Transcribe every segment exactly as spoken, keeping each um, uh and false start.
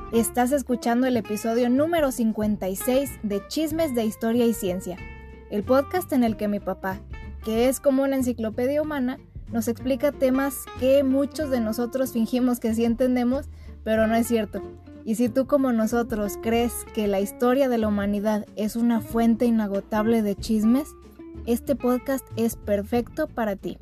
Estás escuchando el episodio número cincuenta y seis de Chismes de Historia y Ciencia, el podcast en el que mi papá, que es como una enciclopedia humana, nos explica temas que muchos de nosotros fingimos que sí entendemos, pero no es cierto. Y si tú como nosotros crees que la historia de la humanidad es una fuente inagotable de chismes, este podcast es perfecto para ti.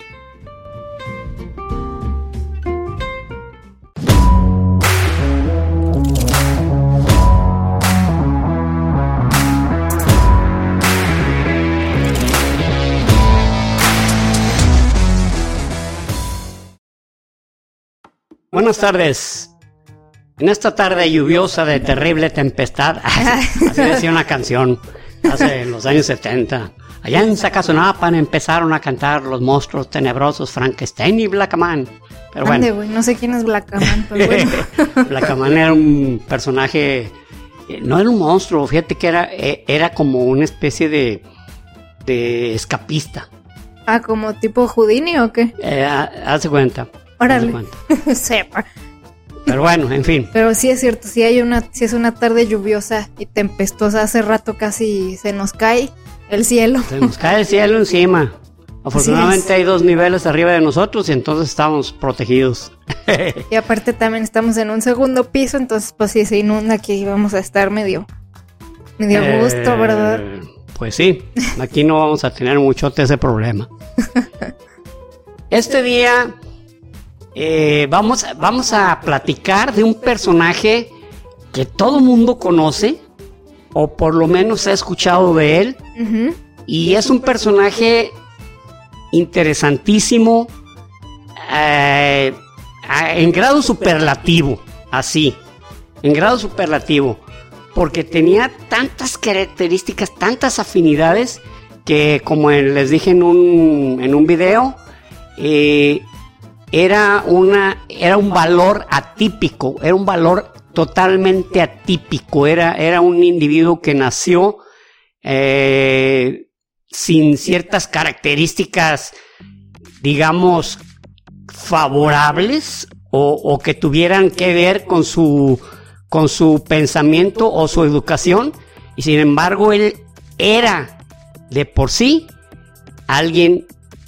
Buenas tardes. En esta tarde lluviosa de terrible tempestad, así decía una canción hace los años setenta. Allá en Zacazonapan empezaron a cantar los monstruos tenebrosos Frankenstein y Blackaman. Pero bueno, Ande, güey, no sé quién es Blackaman, pero bueno. Blackaman era un personaje, no era un monstruo, fíjate que era, era como una especie de, de escapista. Ah, ¿como tipo Houdini o qué? Eh, Hace cuenta. Órale. Sepa. Pero bueno, en fin. Pero sí es cierto, si hay una, si es una tarde lluviosa y tempestuosa, hace rato casi se nos cae el cielo. Se nos cae el cielo encima. Afortunadamente hay dos niveles arriba de nosotros y entonces estamos protegidos. Y aparte también estamos en un segundo piso, entonces pues si se inunda aquí vamos a estar medio, medio a gusto, eh, ¿verdad? Pues sí, aquí no vamos a tener mucho de ese problema. Este día... Eh, vamos, vamos a platicar de un personaje que todo mundo conoce, o por lo menos ha escuchado de él, uh-huh. Y es un personaje interesantísimo, eh, en grado superlativo, así, en grado superlativo, porque tenía tantas características, tantas afinidades, que como les dije en un, en un video, eh, Era, una, era un valor atípico, era un valor totalmente atípico, era, era un individuo que nació eh, sin ciertas características, digamos, favorables o, o que tuvieran que ver con su, con su pensamiento o su educación, y sin embargo él era de por sí alguien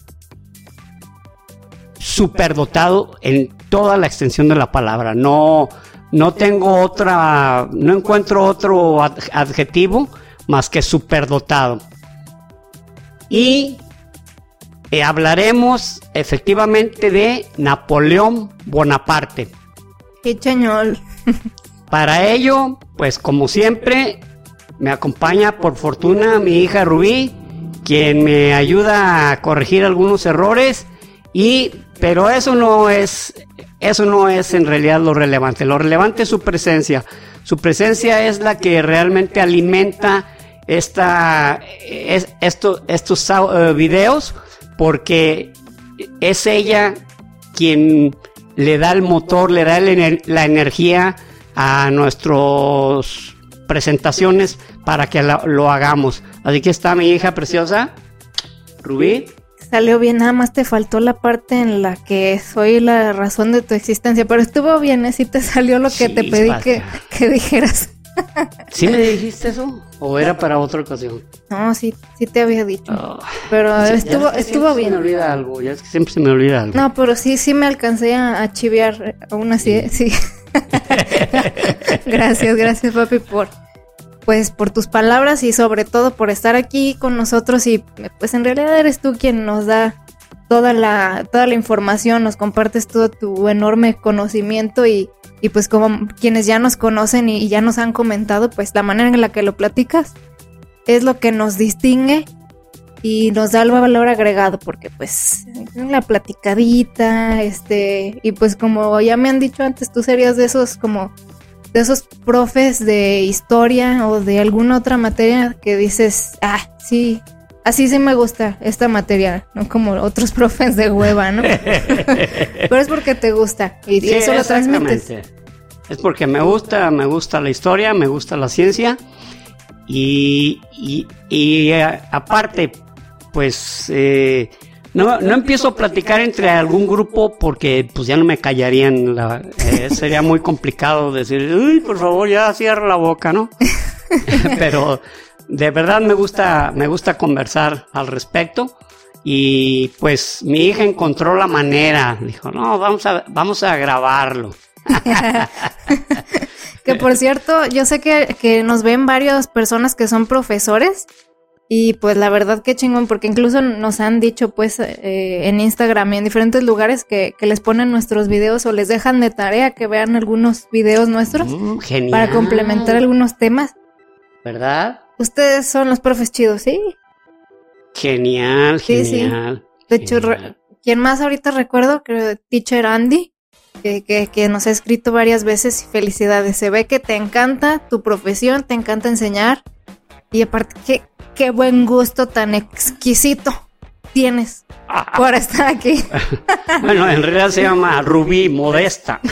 superdotado en toda la extensión de la palabra. No, no tengo otra, no encuentro otro adjetivo más que superdotado. Y eh, hablaremos efectivamente de Napoleón Bonaparte. ¡Qué chañol! Para ello, pues como siempre, me acompaña por fortuna mi hija Rubí, quien me ayuda a corregir algunos errores. Y, pero eso no es, eso no es en realidad lo relevante. Lo relevante es su presencia. Su presencia es la que realmente alimenta esta, es, esto, estos uh, videos, porque es ella quien le da el motor, le da el, la energía a nuestras presentaciones para que la, lo hagamos. Así que está mi hija preciosa, Rubí. Salió bien, nada más te faltó la parte en la que soy la razón de tu existencia, pero estuvo bien, ¿eh? Sí te salió lo que sí, te pedí que, que dijeras. ¿Sí me dijiste eso? ¿O era para otra ocasión? No, sí, sí te había dicho, oh, pero sí, estuvo, es que estuvo bien. Se me olvida algo, ya es que siempre se me olvida algo. No, pero sí, sí me alcancé a, a chivear, aún así, sí. sí. Gracias, gracias papi por... pues por tus palabras y sobre todo por estar aquí con nosotros, y pues en realidad eres tú quien nos da toda la toda la información, nos compartes todo tu enorme conocimiento y, y pues como quienes ya nos conocen y, y ya nos han comentado, pues la manera en la que lo platicas es lo que nos distingue y nos da el valor agregado, porque pues la platicadita, este, y pues como ya me han dicho antes, tú serías de esos como de esos profes de historia o de alguna otra materia que dices, ah, sí, así sí me gusta esta materia, no como otros profes de hueva, ¿no? Pero es porque te gusta y, sí, y eso lo transmites. Es porque me gusta, me gusta la historia, me gusta la ciencia y, y, y eh, aparte, pues eh, No, no empiezo a platicar entre algún grupo porque pues ya no me callarían. La, eh, sería muy complicado decir, uy, por favor, ya cierra la boca, ¿no? Pero de verdad me gusta, me gusta conversar al respecto. Y pues mi hija encontró la manera. Dijo, no, vamos a, vamos a grabarlo. Que por cierto, yo sé que, que nos ven varias personas que son profesores. Y pues la verdad que chingón, porque incluso nos han dicho pues eh, en Instagram y en diferentes lugares que, que les ponen nuestros videos o les dejan de tarea que vean algunos videos nuestros Mm, genial. para complementar algunos temas. ¿Verdad? Ustedes son los profes chidos, ¿sí? Genial, Sí, sí. genial. De hecho, re- genial. ¿quién más ahorita recuerdo? Creo Teacher Andy, que, que, que nos ha escrito varias veces y felicidades. Se ve que te encanta tu profesión, te encanta enseñar y aparte, qué, qué buen gusto tan exquisito tienes por estar aquí. Bueno, en realidad se llama Rubí Modesta.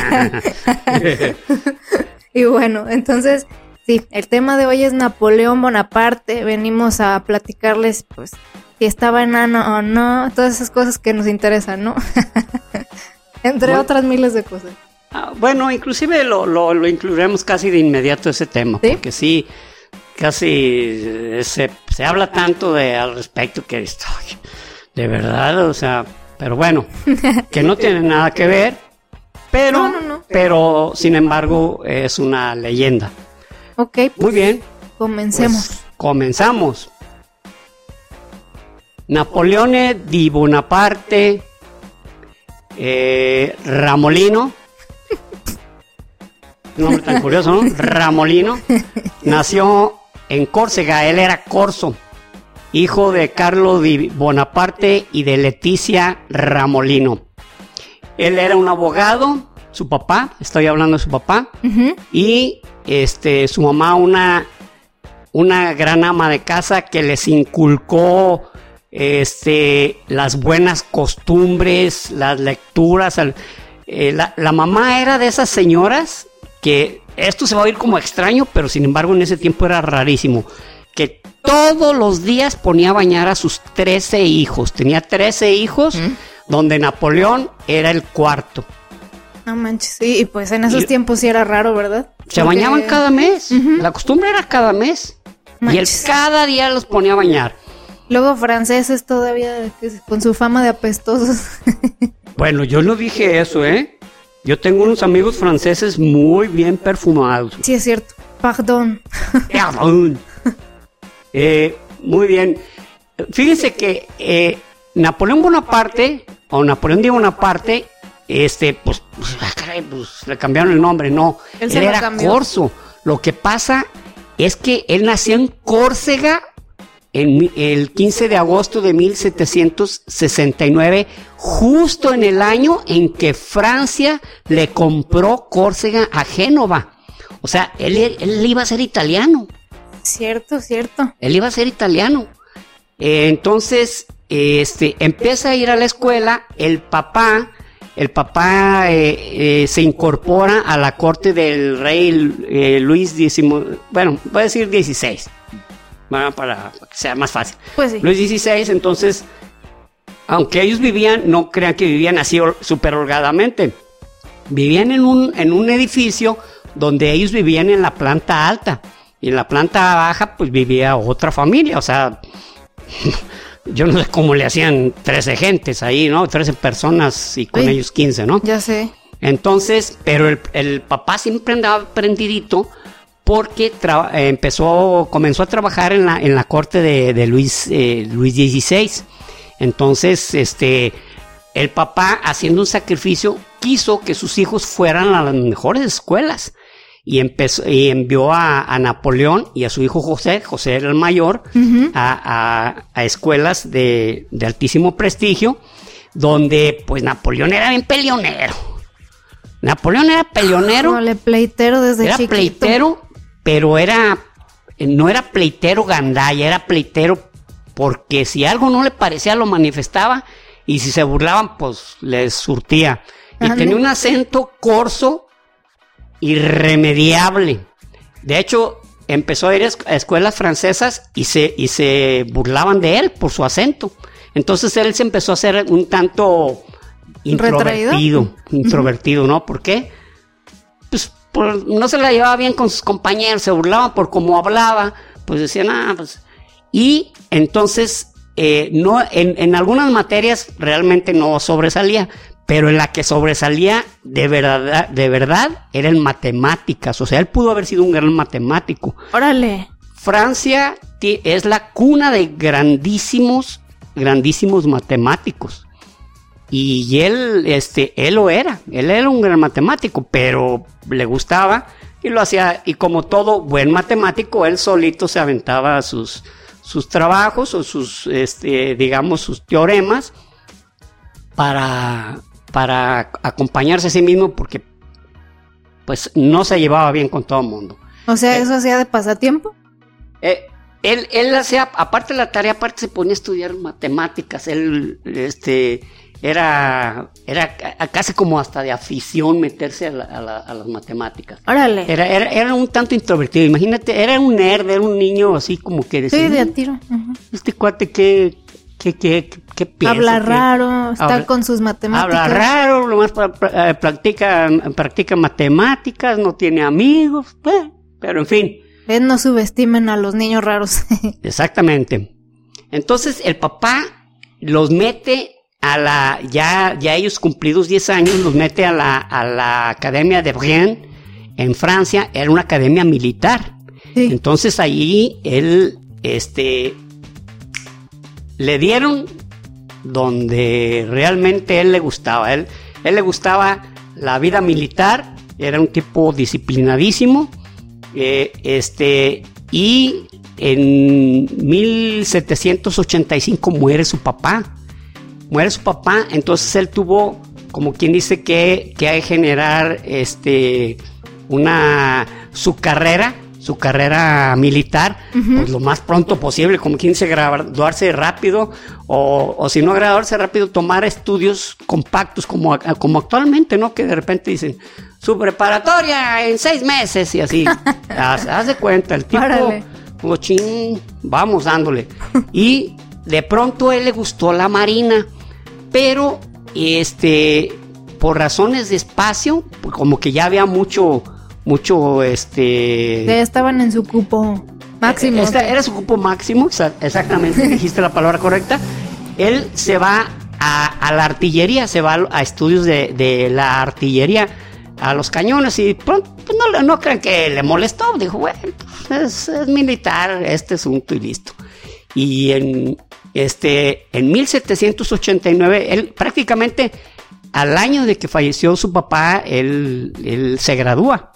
Y bueno, entonces, sí, el tema de hoy es Napoleón Bonaparte. Venimos a platicarles, pues, si estaba enano o no, todas esas cosas que nos interesan, ¿no? Entre Bueno. otras miles de cosas. Ah, bueno, inclusive lo, lo, lo incluiremos casi de inmediato ese tema, ¿Sí? porque sí, casi eh, se, se habla tanto de al respecto que esto, de verdad, o sea, pero bueno, que no tiene nada que ver, pero, No, no, no. pero sin embargo es una leyenda. Ok, Muy pues, bien, comencemos. pues, comenzamos. Napoleone di Bonaparte eh, Ramolino, un nombre tan curioso, ¿no? Ramolino nació en Córcega, él era corso, hijo de Carlo di Bonaparte y de Leticia Ramolino. Él era un abogado, su papá, estoy hablando de su papá, Ujú. y este su mamá una una gran ama de casa que les inculcó este las buenas costumbres, las lecturas. el- eh, la, la mamá era de esas señoras que esto se va a oír como extraño, pero sin embargo en ese tiempo era rarísimo, que todos los días ponía a bañar a sus trece hijos. Tenía trece hijos, ¿Mm? donde Napoleón era el cuarto. No manches, sí, y pues en esos Y- tiempos sí era raro, ¿verdad? Se Porque- bañaban cada mes. Ujú. La costumbre era cada mes. Y él Manches. cada día los ponía a bañar. Luego franceses todavía que- con su fama de apestosos. Bueno, yo no dije eso, ¿eh? Yo tengo unos amigos franceses muy bien perfumados. Sí, es cierto. Pardon. Perdón. Eh, muy bien. Fíjense que eh, Napoleón Bonaparte, o Napoleón de Bonaparte, este, pues, pues, ah, caray, pues, le cambiaron el nombre, no. Él Él, se lo era cambió. corso. Lo que pasa es que él nació en Córcega en mi- el quince de agosto de mil setecientos sesenta y nueve, justo en el año en que Francia le compró Córcega a Génova. O sea, él, él iba a ser italiano. Cierto, cierto. Él iba a ser italiano. Eh, entonces, este, empieza a ir a la escuela. El papá, el papá eh, eh, se incorpora a la corte del rey eh, Luis décimo, bueno, voy a decir dieciséis, bueno, para que sea más fácil. Pues sí. Luis dieciséis, entonces, aunque ellos vivían, no crean que vivían así or- súper holgadamente. Vivían en un, en un edificio donde ellos vivían en la planta alta. Y en la planta baja, pues vivía otra familia. O sea, yo no sé cómo le hacían trece gentes ahí, ¿no? trece personas y con Uy. ellos quince, ¿no? Ya sé. Entonces, pero el, el papá siempre andaba prendidito porque tra- eh, empezó, comenzó a trabajar en la, en la corte de, de Luis, eh, Luis dieciséis. Entonces, este, el papá, haciendo un sacrificio, quiso que sus hijos fueran a las mejores escuelas. Y, empezó, y envió a, a Napoleón y a su hijo José, José era el mayor, Ujú. a, a- a escuelas de, de altísimo prestigio, donde pues Napoleón era bien peleonero. Napoleón era peleonero, Órale, pleitero desde era chiquito. pleitero, pero era no era pleitero gandalla, era pleitero porque si algo no le parecía lo manifestaba y si se burlaban pues les surtía. Y Ande. tenía un acento corso irremediable. De hecho, empezó a ir a esc- a escuelas francesas y se, y se burlaban de él por su acento. Entonces él se empezó a hacer un tanto introvertido, ¿retraído? introvertido, uh-huh. ¿no? ¿Por qué? Pues por, no se la llevaba bien con sus compañeros, se burlaban por cómo hablaba, pues decían, ah, pues... Y entonces, eh, no, en, en algunas materias realmente no sobresalía, pero en la que sobresalía de verdad, de verdad era en matemáticas. O sea, él pudo haber sido un gran matemático. ¡Órale! Francia t- es la cuna de grandísimos, grandísimos matemáticos. Y él, este, él lo era. Él era un gran matemático, pero le gustaba y lo hacía. Y como todo buen matemático, él solito se aventaba sus, sus trabajos o sus, este, digamos, sus teoremas para... para acompañarse a sí mismo, porque pues no se llevaba bien con todo el mundo. O sea, eh, ¿eso hacía de pasatiempo? Eh, él, él hacía, aparte de la tarea, aparte se ponía a estudiar matemáticas. Él, este, era, era casi como hasta de afición meterse a, la, a, la, a las matemáticas. Órale. Era, era, era un tanto introvertido. Imagínate, era un nerd, era un niño así como que decía, sí, de a tiro. Uh-huh. Este cuate que ¿Qué, qué, qué, qué piensa? Habla raro, está habla, con sus matemáticas. Habla raro, nomás pra, pra, practica, practica matemáticas, no tiene amigos, eh, pero en fin. Eh, no subestimen a los niños raros. Exactamente. Entonces el papá los mete a la, ya, ya ellos cumplidos diez años, los mete a la, a la Academia de Brienne en Francia, era una academia militar. Sí. Entonces ahí él, este... le dieron donde realmente él le gustaba. Él, él le gustaba la vida militar, era un tipo disciplinadísimo, eh, este, y en mil setecientos ochenta y cinco muere su papá. Muere su papá, entonces él tuvo, como quien dice, que, que generar este, una, su carrera, su carrera militar, uh-huh. pues lo más pronto posible, como quien dice, graduarse rápido, o, o si no graduarse rápido, tomar estudios compactos, como, como actualmente, ¿no? Que de repente dicen, su preparatoria en seis meses, y así, haz, haz de cuenta, el tipo, como ching, vamos dándole. Y de pronto a él le gustó la marina, pero, este, por razones de espacio, como que ya había mucho... mucho, este... Ya estaban en su cupo máximo. Esta, era su cupo máximo, exactamente, dijiste la palabra correcta. Él se va a, a la artillería, se va a estudios de, de la artillería, a los cañones, y pronto, pues no, no crean que le molestó, dijo, bueno, es, es militar este asunto y listo. Y en, este, en mil setecientos ochenta y nueve, él prácticamente, al año de que falleció su papá, él, él se gradúa.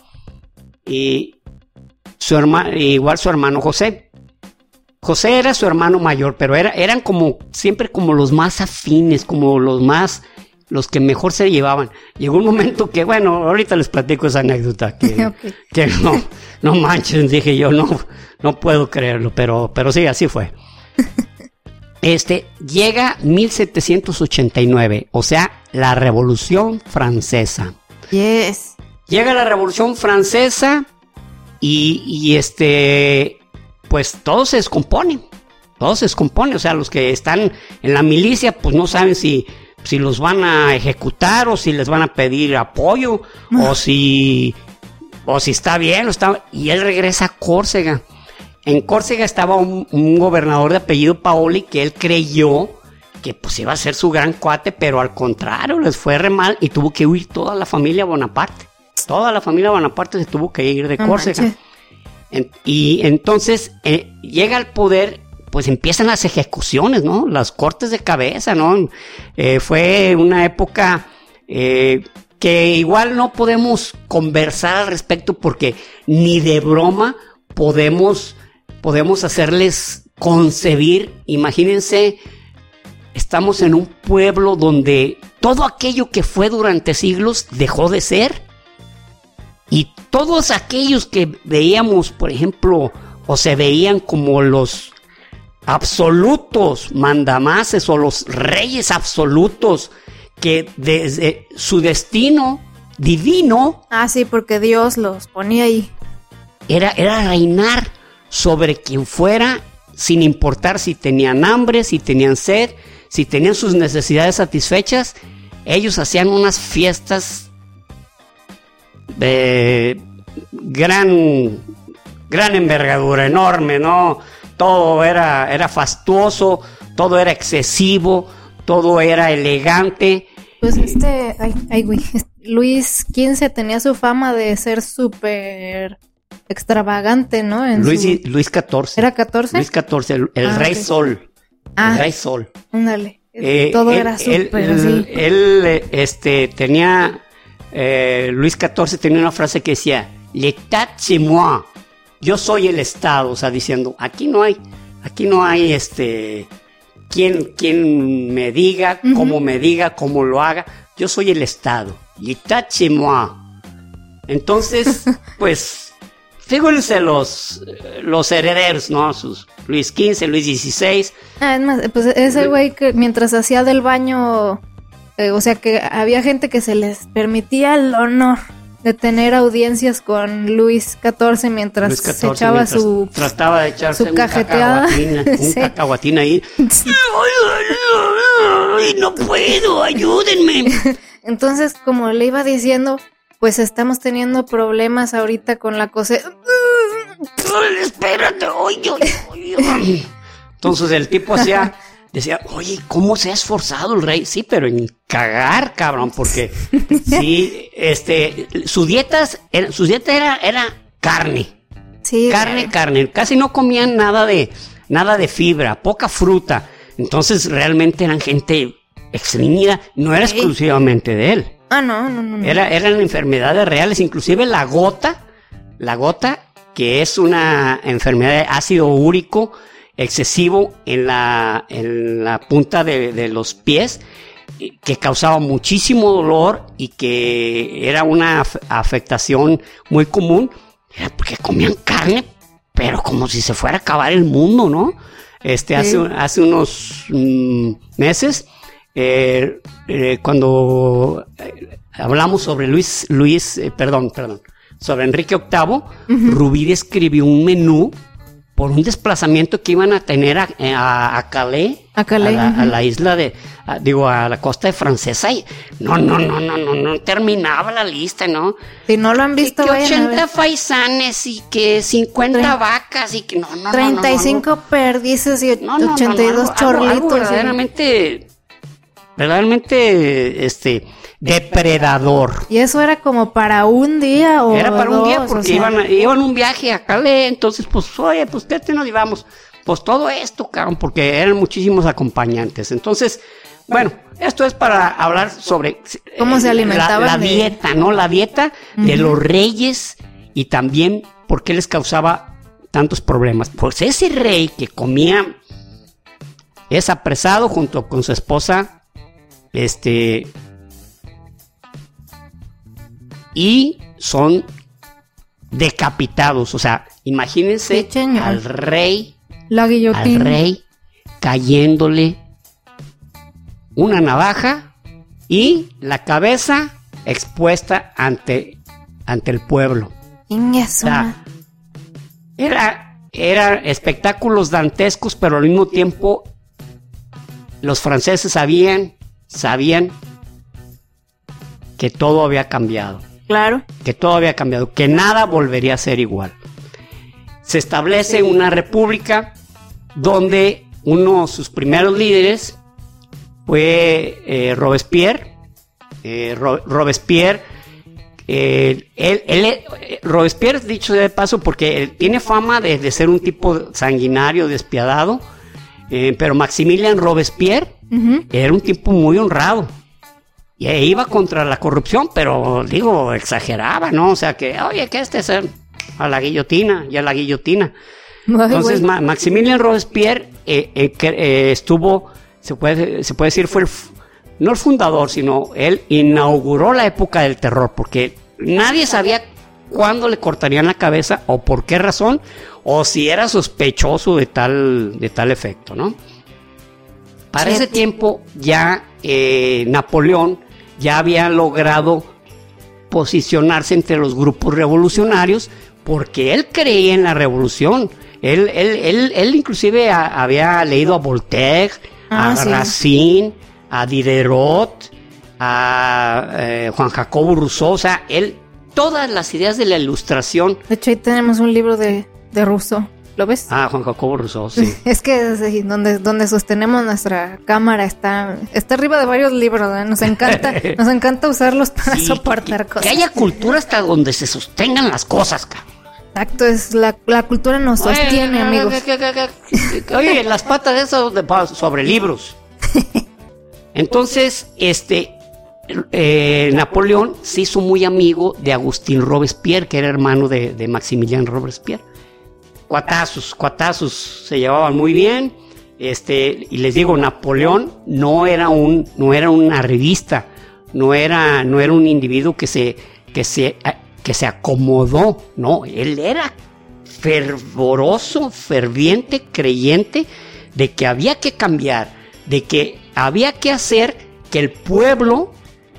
Y su hermano, igual su hermano José. José era su hermano mayor, pero era, eran como siempre como los más afines, como los más, los que mejor se llevaban. Llegó un momento que, bueno, ahorita les platico esa anécdota que, okay. que no, no manches, dije yo, no, no puedo creerlo, pero, pero sí, así fue. Este, llega mil setecientos ochenta y nueve, o sea, la Revolución Francesa. Yes. Llega la Revolución Francesa y, y este, pues todo se descompone, todo se descompone, o sea, los que están en la milicia, pues no saben si, si los van a ejecutar o si les van a pedir apoyo o si, o si está bien, o está, y él regresa a Córcega. En Córcega estaba un, un gobernador de apellido Paoli que él creyó que pues iba a ser su gran cuate, pero al contrario, les fue re mal y tuvo que huir toda la familia Bonaparte. Toda la familia Bonaparte se tuvo que ir de no Córcega. En, y entonces eh, llega al poder, pues empiezan las ejecuciones, ¿no? Las cortes de cabeza, ¿no? Eh, fue una época eh, que igual no podemos conversar al respecto porque ni de broma podemos, podemos hacerles concebir. Imagínense, estamos en un pueblo donde todo aquello que fue durante siglos dejó de ser. Y todos aquellos que veíamos, por ejemplo, o se veían como los absolutos mandamases o los reyes absolutos, que desde su destino divino... Ah, sí, porque Dios los ponía ahí. Era, era reinar sobre quien fuera, sin importar si tenían hambre, si tenían sed, si tenían sus necesidades satisfechas, ellos hacían unas fiestas de gran, gran envergadura, enorme, ¿no? Todo era, era fastuoso, todo era excesivo, todo era elegante. Pues este, ay, ay, güey, Luis quince tenía su fama de ser súper extravagante, ¿no? En Luis, su... Luis catorce. ¿Era catorce? Luis catorce, el, el ah, Rey okay. Sol. Ah, el Rey Sol. Ándale. Eh, todo él, era súper él, así. Él, este, tenía, eh, Luis catorce tenía una frase que decía, l'état c'est moi, yo soy el Estado, o sea, diciendo, aquí no hay, aquí no hay, este, quien, quien me diga, uh-huh. cómo me diga, cómo lo haga, yo soy el Estado, l'état c'est moi. Entonces, pues, fíjense los, los herederos, ¿no? Sus Luis quince, Luis dieciséis. Ah, es más, pues ese güey que mientras hacía del baño, eh, o sea que había gente que se les permitía el honor de tener audiencias con Luis catorce mientras Luis catorce, se echaba mientras su trataba de echarse su cajeteada, un sí. cacahuatín ahí. Sí. Ay, no puedo, ayúdenme. Entonces, como le iba diciendo, pues estamos teniendo problemas ahorita con la cosecha. Espérate, oye, oye, oye. Entonces el tipo hacía, decía, oye, ¿cómo se ha esforzado el rey? Sí, pero en cagar, cabrón, porque sí, este, su dieta, su dieta era, era carne, sí, carne, claro. carne, casi no comían nada de, nada de fibra, poca fruta. Entonces realmente eran gente estreñida, no era exclusivamente de él. Ah, no, no, no. Era, eran enfermedades reales, inclusive la gota, la gota, que es una enfermedad de ácido úrico excesivo en la, en la punta de, de los pies, que causaba muchísimo dolor y que era una afectación muy común, era porque comían carne, pero como si se fuera a acabar el mundo, ¿no? Este, sí. hace, hace unos mm, meses, eh, eh, cuando eh, hablamos sobre Luis, Luis, eh, perdón, perdón, sobre Enrique octavo, uh-huh. Rubí escribió un menú por un desplazamiento que iban a tener a, a, a Calais, a, Calais a, la, uh-huh. a la isla de, a, digo, a la costa de Francesa, y no, no, no, no, no, no terminaba la lista, ¿no? Si no lo han visto, y que ochenta a faisanes y que cincuenta Tre- vacas y que no, no, treinta y cinco no, no, no. perdices y no, no, ochenta y dos no, no, no, chorlitos. Algo, algo verdaderamente, verdaderamente, este... depredador. ¿Y eso era como para un día o Era para dos, un día porque o sea... iban, iban un viaje a Calais, entonces pues, oye, pues ¿qué te nos llevamos? Pues todo esto, cabrón, porque eran muchísimos acompañantes. Entonces, bueno, esto es para hablar sobre cómo se alimentaban la, la de... dieta, ¿no? La dieta uh-huh. de los reyes y también por qué les causaba tantos problemas. Pues ese rey que comía es apresado junto con su esposa, este... y son decapitados, o sea, imagínense sí, al rey, la guillotina, al rey cayéndole una navaja y la cabeza expuesta ante, ante el pueblo. O sea, era, era espectáculos dantescos, pero al mismo tiempo los franceses sabían, sabían que todo había cambiado. Claro. Que todo había cambiado, que nada volvería a ser igual. Se establece una república donde uno de sus primeros líderes fue eh, Robespierre. Eh, Ro- Robespierre, eh, él, él, eh, Robespierre, dicho de paso, porque él tiene fama de, de ser un tipo sanguinario, despiadado, eh, pero Maximilien Robespierre uh-huh. era un tipo muy honrado. Y iba contra la corrupción, pero digo, exageraba, ¿no? O sea que, oye, que este es a la guillotina y a la guillotina. Ay, Entonces, Ma- Maximilien Robespierre eh, eh, que, eh, estuvo, se puede, se puede decir, fue el, no el fundador, sino él inauguró la época del terror, porque nadie sabía cuándo le cortarían la cabeza o por qué razón, o si era sospechoso de tal, de tal efecto, ¿no? Para ese tiempo ya eh, Napoleón ya había logrado posicionarse entre los grupos revolucionarios porque él creía en la revolución. Él, él, él, él inclusive a, había leído a Voltaire, Ah, a sí. Racine, a Diderot, a eh, Juan Jacobo Rousseau, o sea, él, todas las ideas de la Ilustración. De hecho, ahí tenemos un libro de, de Rousseau. ¿Lo ves? Ah, Juan Jacobo Rousseau, sí. Es que desde donde, donde sostenemos nuestra cámara está, está arriba de varios libros, ¿eh? Nos encanta, nos encanta usarlos para Sí, soportar que, cosas. que haya cultura hasta donde se sostengan las cosas, cabrón. Exacto, es la, la cultura nos sostiene, Oye, amigos. Oye, las patas de esas de pa- sobre libros. Entonces, este eh, Napoleón se hizo muy amigo de Agustín Robespierre, que era hermano de, de Maximilien Robespierre. Cuatazos, cuatazos, se llevaban muy bien. Este, y les digo, Napoleón no era un, no era una revista, no era, no era un individuo que se, que se, que se acomodó, no, él era fervoroso, ferviente, creyente de que había que cambiar, de que había que hacer que el pueblo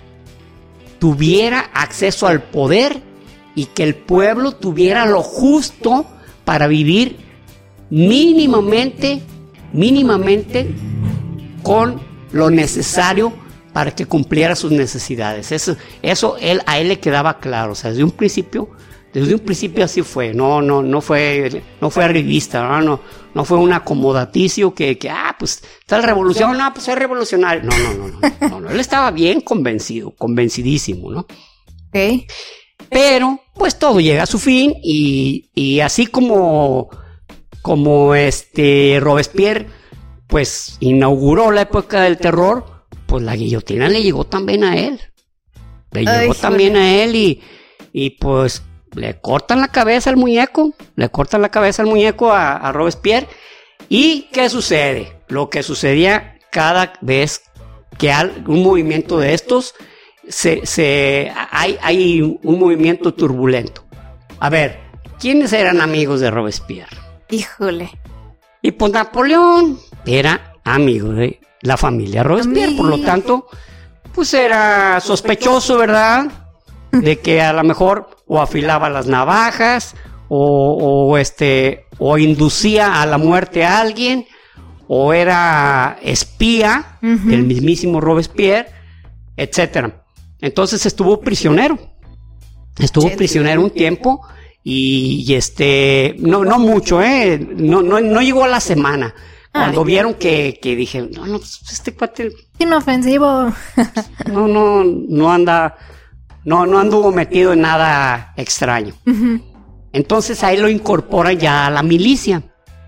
tuviera acceso al poder y que el pueblo tuviera lo justo para vivir mínimamente, mínimamente con lo necesario para que cumpliera sus necesidades. Eso, eso él, a él le quedaba claro, o sea, desde un principio, desde un principio así fue, no, no, no fue, no fue revista, no, no, no fue un acomodaticio que, que, ah, pues, tal revolución, no, pues es revolucionario. No, no, no, no, no, no, él estaba bien convencido, convencidísimo, ¿no? Ok. Pero, pues todo llega a su fin y, y así como, como este Robespierre, pues inauguró la época del terror, pues la guillotina le llegó también a él. Le Ay, llegó joder. también a él y, y pues le cortan la cabeza al muñeco, le cortan la cabeza al muñeco a, a Robespierre. ¿Y qué sucede? Lo que sucedía cada vez que hay un movimiento de estos, se, se, hay, hay un movimiento turbulento. A ver, ¿quiénes eran amigos de Robespierre? Híjole. Y pues Napoleón era amigo de la familia Robespierre, por lo tanto, pues era sospechoso, ¿verdad? De que a lo mejor o afilaba las navajas, o, o este, o inducía a la muerte a alguien, o era espía Ujú. del mismísimo Robespierre, etcétera. Entonces estuvo prisionero, estuvo Che, prisionero un tiempo. Y, y este, no, no mucho, eh, no, no, no llegó a la semana. Cuando Ah, vieron que, que dije, no, no, pues este cuate, Inofensivo. no, no, no anda, no, no anduvo metido en nada extraño. Ujú. Entonces ahí lo incorporan ya a la milicia.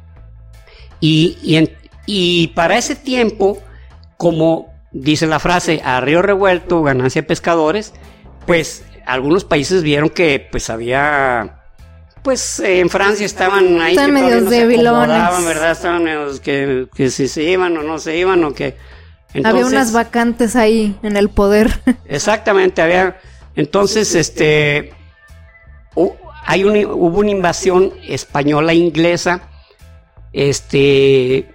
Y, y, en- y para ese tiempo, como dice la frase, a río revuelto, ganancia de pescadores, pues algunos países vieron que pues había, pues eh, en Francia estaban ahí, Están que todavía medios no se debilones. acomodaban, ¿verdad? Estaban medios que, que si se iban o no se iban o que... Había Entonces, unas vacantes ahí en el poder. exactamente, había, entonces, este, hu- hay una, hubo una invasión española e inglesa, este,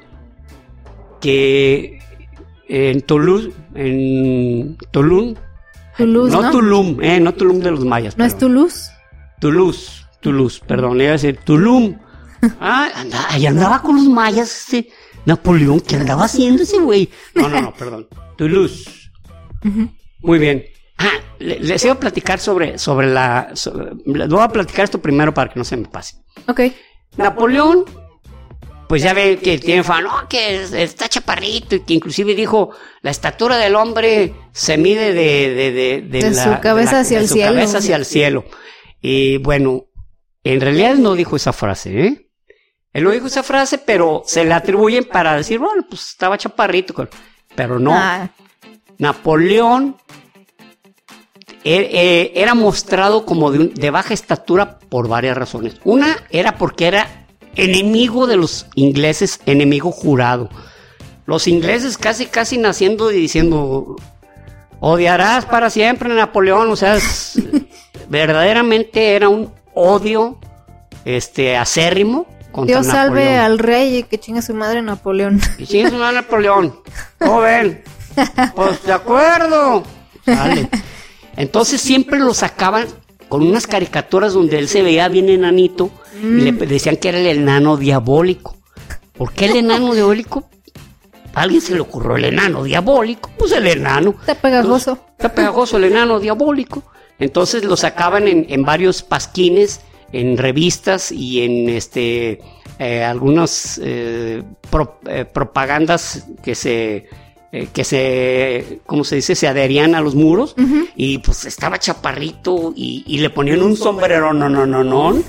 que en Toulouse, en Tulum, Toulouse, no, ¿no? Tulum, eh, no Tulum de los mayas. ¿No es perdón. Toulouse? Toulouse, Toulouse, perdón, le iba a decir Tulum. Ah, anda, ahí andaba con los mayas este Napoleón, ¿qué andaba haciendo ese güey? No, no, no, perdón, Toulouse. Ujú. Muy bien. Ah, le- les iba a platicar sobre, sobre la... sobre- les voy a platicar esto primero para que no se me pase. Ok. Napoleón, pues ya ve que tiene fan, no, que es- está chaparrito y que inclusive dijo, la estatura del hombre se mide de... De, de, De la- su cabeza de la- hacia de el su cielo. cabeza hacia el cielo. Y bueno, en realidad no dijo esa frase, ¿eh? Él no dijo esa frase, pero se le atribuyen para decir, bueno, pues estaba chaparrito, con- pero no. Ah, Napoleón eh, eh, era mostrado como de, un- de baja estatura por varias razones. Una era porque era enemigo de los ingleses, enemigo jurado. Los ingleses casi, casi naciendo y diciendo, odiarás para siempre a Napoleón. O sea, es- verdaderamente era un odio este, acérrimo contra Dios salve Napoleón. al rey y que chingue su madre Napoleón. Y chingue su madre Napoleón. ¿Cómo ven? Pues de acuerdo. Sale. Entonces siempre lo sacaban con unas caricaturas donde él se veía bien enanito y le decían que era el enano diabólico. ¿Por qué el enano diabólico? A alguien se le ocurrió el enano diabólico, pues el enano. Está pegajoso. Entonces, está pegajoso el enano diabólico. Entonces lo sacaban en, en varios pasquines, en revistas y en este eh, algunas eh, pro, eh, propagandas que se eh, que se ¿cómo se dice? Se adherían a los muros. Uh-huh. Y pues estaba chaparrito y, y le ponían un sombrero no no no no.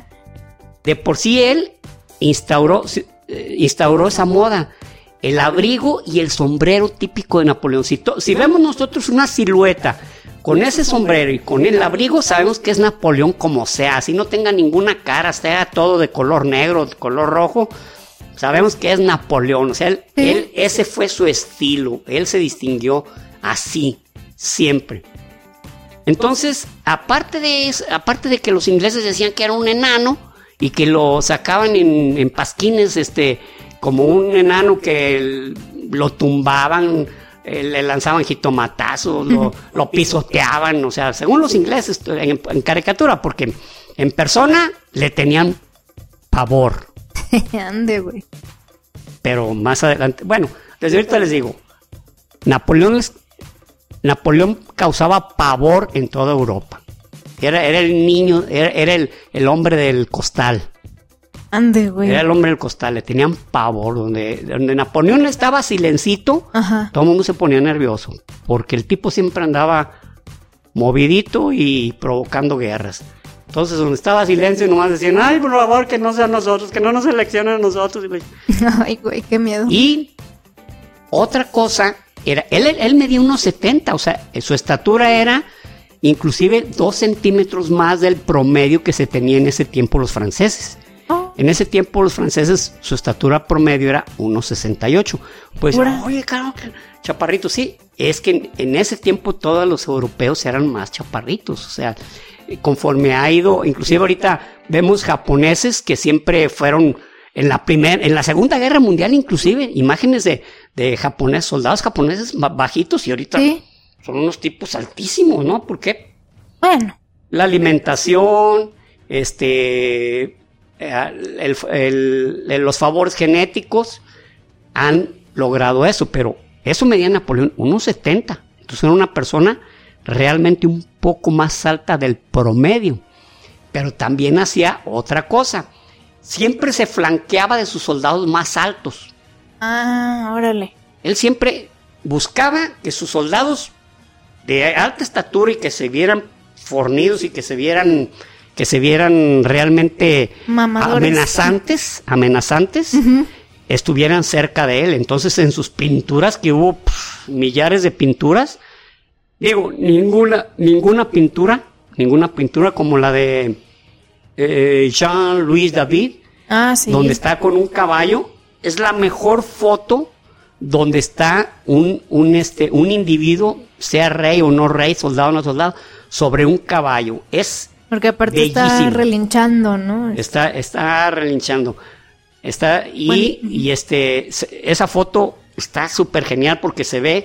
De por sí él instauró eh, instauró esa moda, el abrigo y el sombrero típico de Napoleón. Si, to, si vemos nosotros una silueta con ese sombrero y con el abrigo, sabemos que es Napoleón como sea, así no tenga ninguna cara, sea todo de color negro, de color rojo, sabemos que es Napoleón. O sea, él, ¿sí? él, ese fue su estilo, él se distinguió así, siempre. Entonces, aparte de eso, aparte de que los ingleses decían que era un enano y que lo sacaban en, en pasquines, este, como un enano que el, lo tumbaban, Eh, le lanzaban jitomatazos, lo, lo pisoteaban, o sea, según los ingleses, en, en caricatura, porque en persona le tenían pavor. Ande, güey. Pero más adelante, bueno, desde ahorita les digo, Napoleón, les, Napoleón causaba pavor en toda Europa. Era, era el niño, era, era el, el hombre del costal. Ande, güey. Era el hombre del costal, le tenían pavor. Donde, donde Napoleón estaba silencito, ajá, todo el mundo se ponía nervioso, porque el tipo siempre andaba movidito y provocando guerras. Entonces, donde estaba silencio, nomás decían, ay, por favor, que no sean nosotros, que no nos seleccionen a nosotros. Ay, güey, qué miedo. Y otra cosa, era él, él medía unos setenta, o sea, su estatura era inclusive dos centímetros más del promedio que se tenía en ese tiempo los franceses. En ese tiempo los franceses, su estatura promedio era uno sesenta y ocho. Pues, ¿pura? Oye, claro, chaparrito, sí. Es que en, en ese tiempo todos los europeos eran más chaparritos. O sea, conforme ha ido, inclusive ahorita vemos japoneses que siempre fueron en la primera, en la Segunda Guerra Mundial, inclusive, imágenes de, de japoneses, soldados japoneses bajitos, y ahorita ¿sí? son unos tipos altísimos, ¿no? ¿Por qué? Bueno. La alimentación, este... El, el, el, los favores genéticos han logrado eso, pero eso medía Napoleón uno setenta, entonces era una persona realmente un poco más alta del promedio, pero también hacía otra cosa, siempre se flanqueaba de sus soldados más altos. Ah, órale. Él siempre buscaba que sus soldados de alta estatura y que se vieran fornidos y que se vieran que se vieran realmente mamadores, amenazantes, amenazantes, uh-huh, estuvieran cerca de él. Entonces, en sus pinturas, que hubo pff, millares de pinturas, digo, ninguna, ninguna pintura, ninguna pintura como la de eh, Jean-Louis David, ah, sí, donde está con un caballo, es la mejor foto donde está un, un, este, un individuo, sea rey o no rey, soldado o no soldado, sobre un caballo. Es porque aparte bellísimo. Está relinchando, ¿no? Está, está relinchando. Está, y, bueno, y este, esa foto está súper genial porque se ve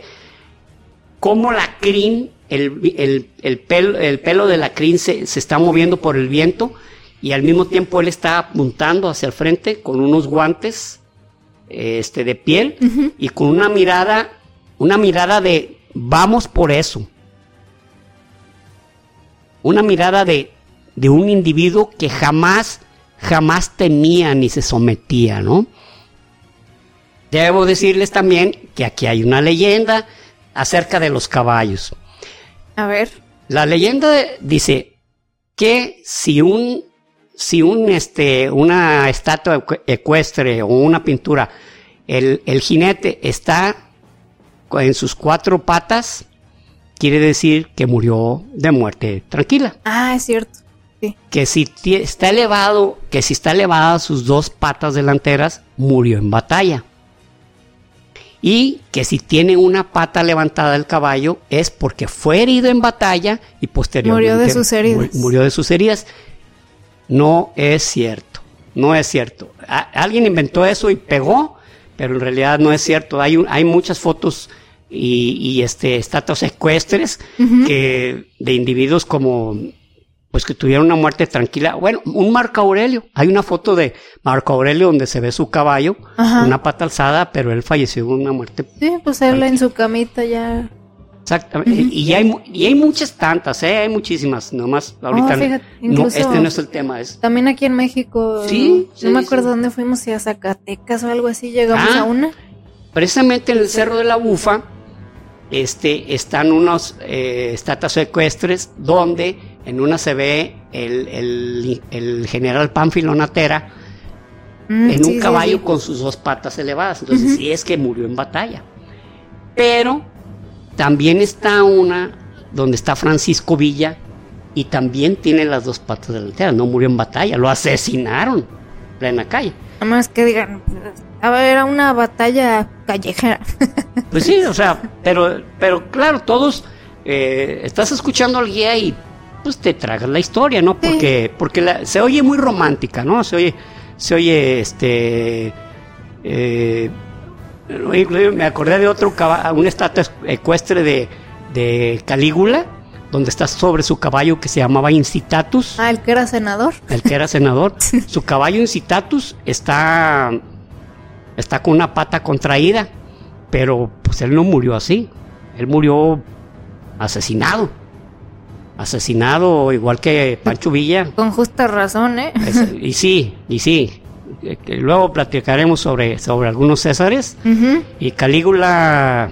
cómo la crin, el, el, el, pelo, el pelo de la crin se, se está moviendo por el viento y al mismo tiempo él está apuntando hacia el frente con unos guantes este, de piel, uh-huh, y con una mirada, una mirada de vamos por eso. Una mirada de de un individuo que jamás, jamás temía ni se sometía, ¿no? Debo decirles también que aquí hay una leyenda acerca de los caballos. A ver. La leyenda dice que si un, si un, este, una estatua ecuestre o una pintura, el, el jinete está en sus cuatro patas, quiere decir que murió de muerte tranquila. Ah, es cierto. Sí. Que si t- está elevado, que si está elevada sus dos patas delanteras, murió en batalla. Y que si tiene una pata levantada el caballo, es porque fue herido en batalla y posteriormente murió de sus heridas. Murió de sus heridas. No es cierto, no es cierto. A- alguien inventó eso y pegó, pero en realidad no es cierto. Hay, un, hay muchas fotos y, y este, estatuas ecuestres, uh-huh, que, de individuos como pues que tuviera una muerte tranquila. Bueno, un Marco Aurelio. Hay una foto de Marco Aurelio donde se ve su caballo, Ajá. una pata alzada, pero él falleció de una muerte. Sí, pues él tranquila. En su camita ya. Exactamente. Uh-huh. Y, hay, y hay muchas tantas, ¿eh? Hay muchísimas. Nomás ahorita. Oh, fíjate, no, este no es el tema. Es... También aquí en México. Sí. No sí, me acuerdo sí. dónde fuimos, si a Zacatecas o algo así, llegamos ah, a una. Precisamente en el Cerro de la Bufa, este, están unos eh, estatuas ecuestres donde en una se ve el, el, el general Pánfilo Natera mm, en sí, un caballo sí, sí. con sus dos patas elevadas. Entonces uh-huh. sí es que murió en batalla. Pero también está una donde está Francisco Villa y también tiene las dos patas delanteras. No murió en batalla, lo asesinaron en plena calle. Nada más que digan, a ver, era una batalla callejera. Pues sí, o sea, pero, pero claro, todos eh, estás escuchando al guía y pues te tragas la historia, ¿no? Porque, sí. porque la, se oye muy romántica, ¿no? Se oye, se oye, este, eh, me acordé de otro caballo, una estatua ecuestre de, de Calígula, donde está sobre su caballo que se llamaba Incitatus. Ah, el que era senador. El que era senador. Su caballo Incitatus está, está con una pata contraída, pero pues él no murió así. Él murió asesinado. Asesinado igual que Pancho Villa. Con justa razón, ¿eh? Es, y sí, y sí. Luego platicaremos sobre, sobre algunos Césares. Uh-huh. Y Calígula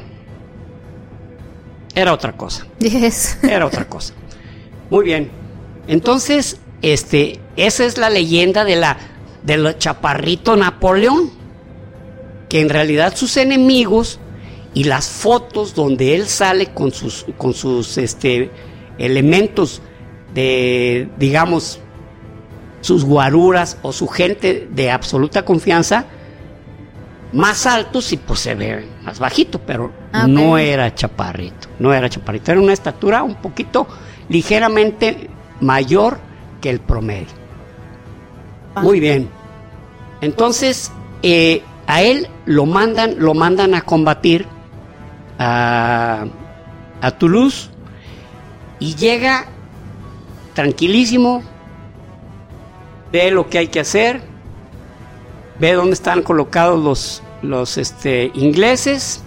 era otra cosa. Yes. Era otra cosa. Muy bien. Entonces, este, esa es la leyenda de la del chaparrito Napoleón, que en realidad sus enemigos y las fotos donde él sale con sus con sus este elementos de, digamos, sus guaruras o su gente de absoluta confianza, más altos y pues se ve más bajito, pero okay. no era chaparrito, no era chaparrito, era una estatura un poquito ligeramente mayor que el promedio. Ah. Muy bien. Entonces, eh, a él lo mandan, lo mandan a combatir a, a Toulouse y llega tranquilísimo, ve lo que hay que hacer, ve dónde están colocados los, los este, ingleses,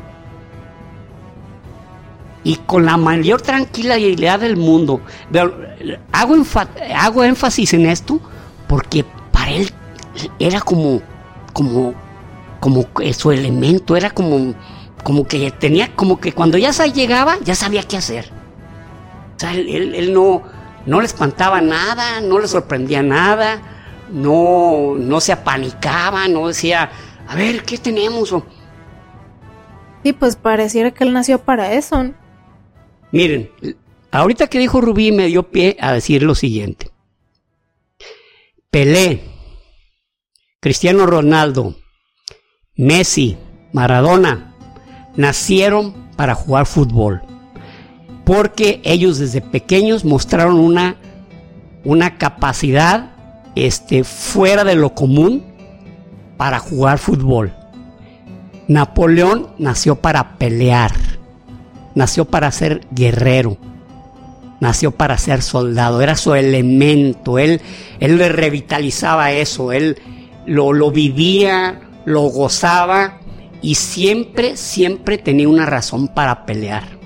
y con la mayor tranquilidad del mundo. Hago, enfa- hago énfasis en esto porque para él era como, como, como su elemento, era como, como que tenía, como que cuando ya llegaba, ya sabía qué hacer. O sea, él, él, él no, no le espantaba nada, no le sorprendía nada, no, no se apanicaba, no decía, a ver, ¿qué tenemos? Sí, pues pareciera que él nació para eso, ¿no? Miren, ahorita que dijo Rubí me dio pie a decir lo siguiente. Pelé, Cristiano Ronaldo, Messi, Maradona, nacieron para jugar fútbol, porque ellos desde pequeños mostraron una, una capacidad este, fuera de lo común para jugar fútbol. Napoleón nació para pelear, nació para ser guerrero, nació para ser soldado, era su elemento, él, él le revitalizaba eso, él lo, lo vivía, lo gozaba y siempre, siempre tenía una razón para pelear.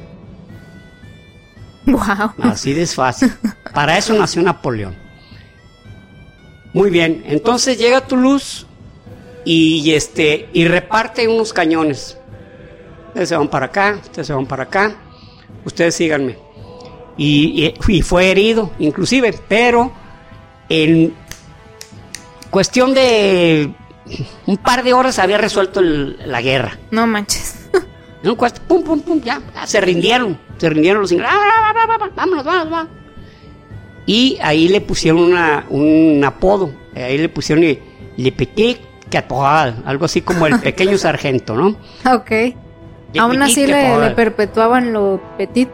Wow. Así de fácil. Para eso nació Napoleón. Muy bien, entonces llega a Toulouse y este y reparte unos cañones. Ustedes se van para acá, ustedes se van para acá, ustedes síganme. Y, y, y fue herido, inclusive, pero en cuestión de un par de horas había resuelto el, la guerra. No manches. No, pum, pum, pum, ya, se rindieron, se rindieron los ingleses. Ah, va, va, va, vámonos, vámonos, vámonos. Y ahí le pusieron una, un apodo, ahí le pusieron Le, le Petit Caporal, algo así como el pequeño sargento, ¿no? Ok. Le Aún así le, le perpetuaban lo petit.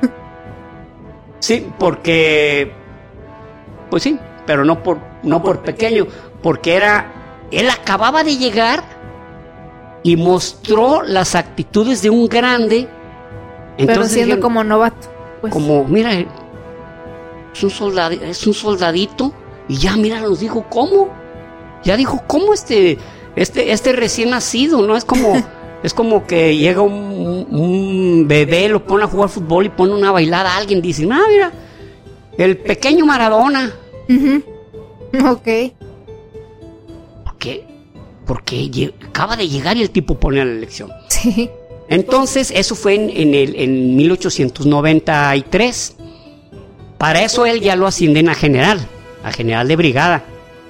Sí, porque, pues sí, pero no por, no por pequeño, porque era, él acababa de llegar y mostró las actitudes de un grande. Entonces, pero siendo dijeron, como novato, pues. Como, mira, es un, soldad, es un soldadito, y ya, mira, nos dijo, ¿cómo? Ya dijo, ¿cómo este, este, este recién nacido, no? Es como, es como que llega un, un bebé, lo pone a jugar fútbol y pone una bailada a alguien, dice, ah, mira, el pequeño Maradona. Uh-huh. Ok. ¿Por qué? Porque lle- acaba de llegar y el tipo pone a la elección. Sí. Entonces, eso fue en, en, el, en mil ochocientos noventa y tres. Para eso él ya lo ascienden a general, a general de brigada.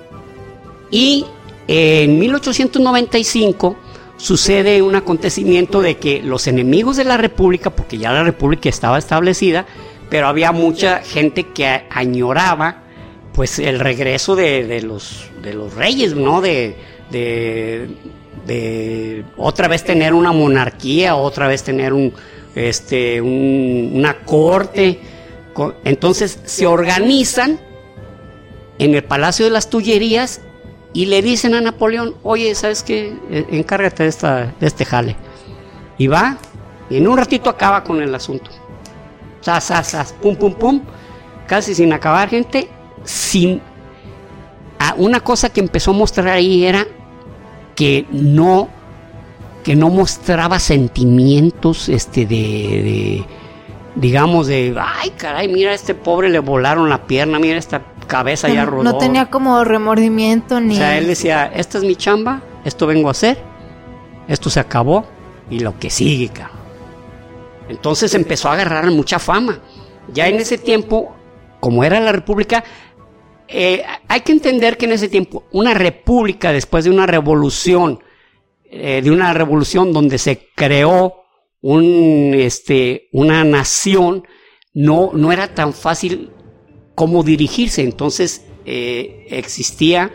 Y en mil ochocientos noventa y cinco sucede un acontecimiento de que los enemigos de la República, porque ya la República estaba establecida, pero había mucha gente que a- añoraba pues el regreso de, de, los, de los reyes, ¿no? De, de, de otra vez tener una monarquía, otra vez tener un, este, un, una corte. Entonces se organizan en el Palacio de las Tullerías y le dicen a Napoleón, oye, ¿sabes qué? Encárgate de, esta, de este jale. Y va, y en un ratito acaba con el asunto. Sas, sas, sas, pum, pum, pum, casi sin acabar, gente. Sin ah, una cosa que empezó a mostrar ahí era que no que no mostraba sentimientos este de, de digamos de ay caray, mira, a este pobre le volaron la pierna, mira, esta cabeza ya rodó. No tenía como remordimiento ni... O sea, él decía, esta es mi chamba, esto vengo a hacer, esto se acabó y lo que sigue, cabrón. Entonces empezó a agarrar mucha fama. Ya en ese tiempo, como era la República, eh, hay que entender que en ese tiempo, una república después de una revolución, eh, de una revolución donde se creó un, este, una nación, no, no era tan fácil como dirigirse. Entonces eh, existía,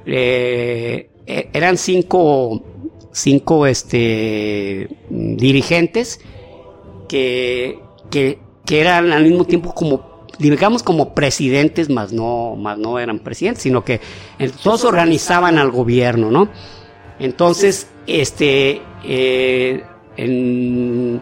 eh, eran cinco, cinco este, dirigentes que, que, que eran al mismo tiempo como, digamos, como presidentes, más no, más no eran presidentes, sino que todos organizaban al gobierno, ¿no? Entonces, este, eh, en,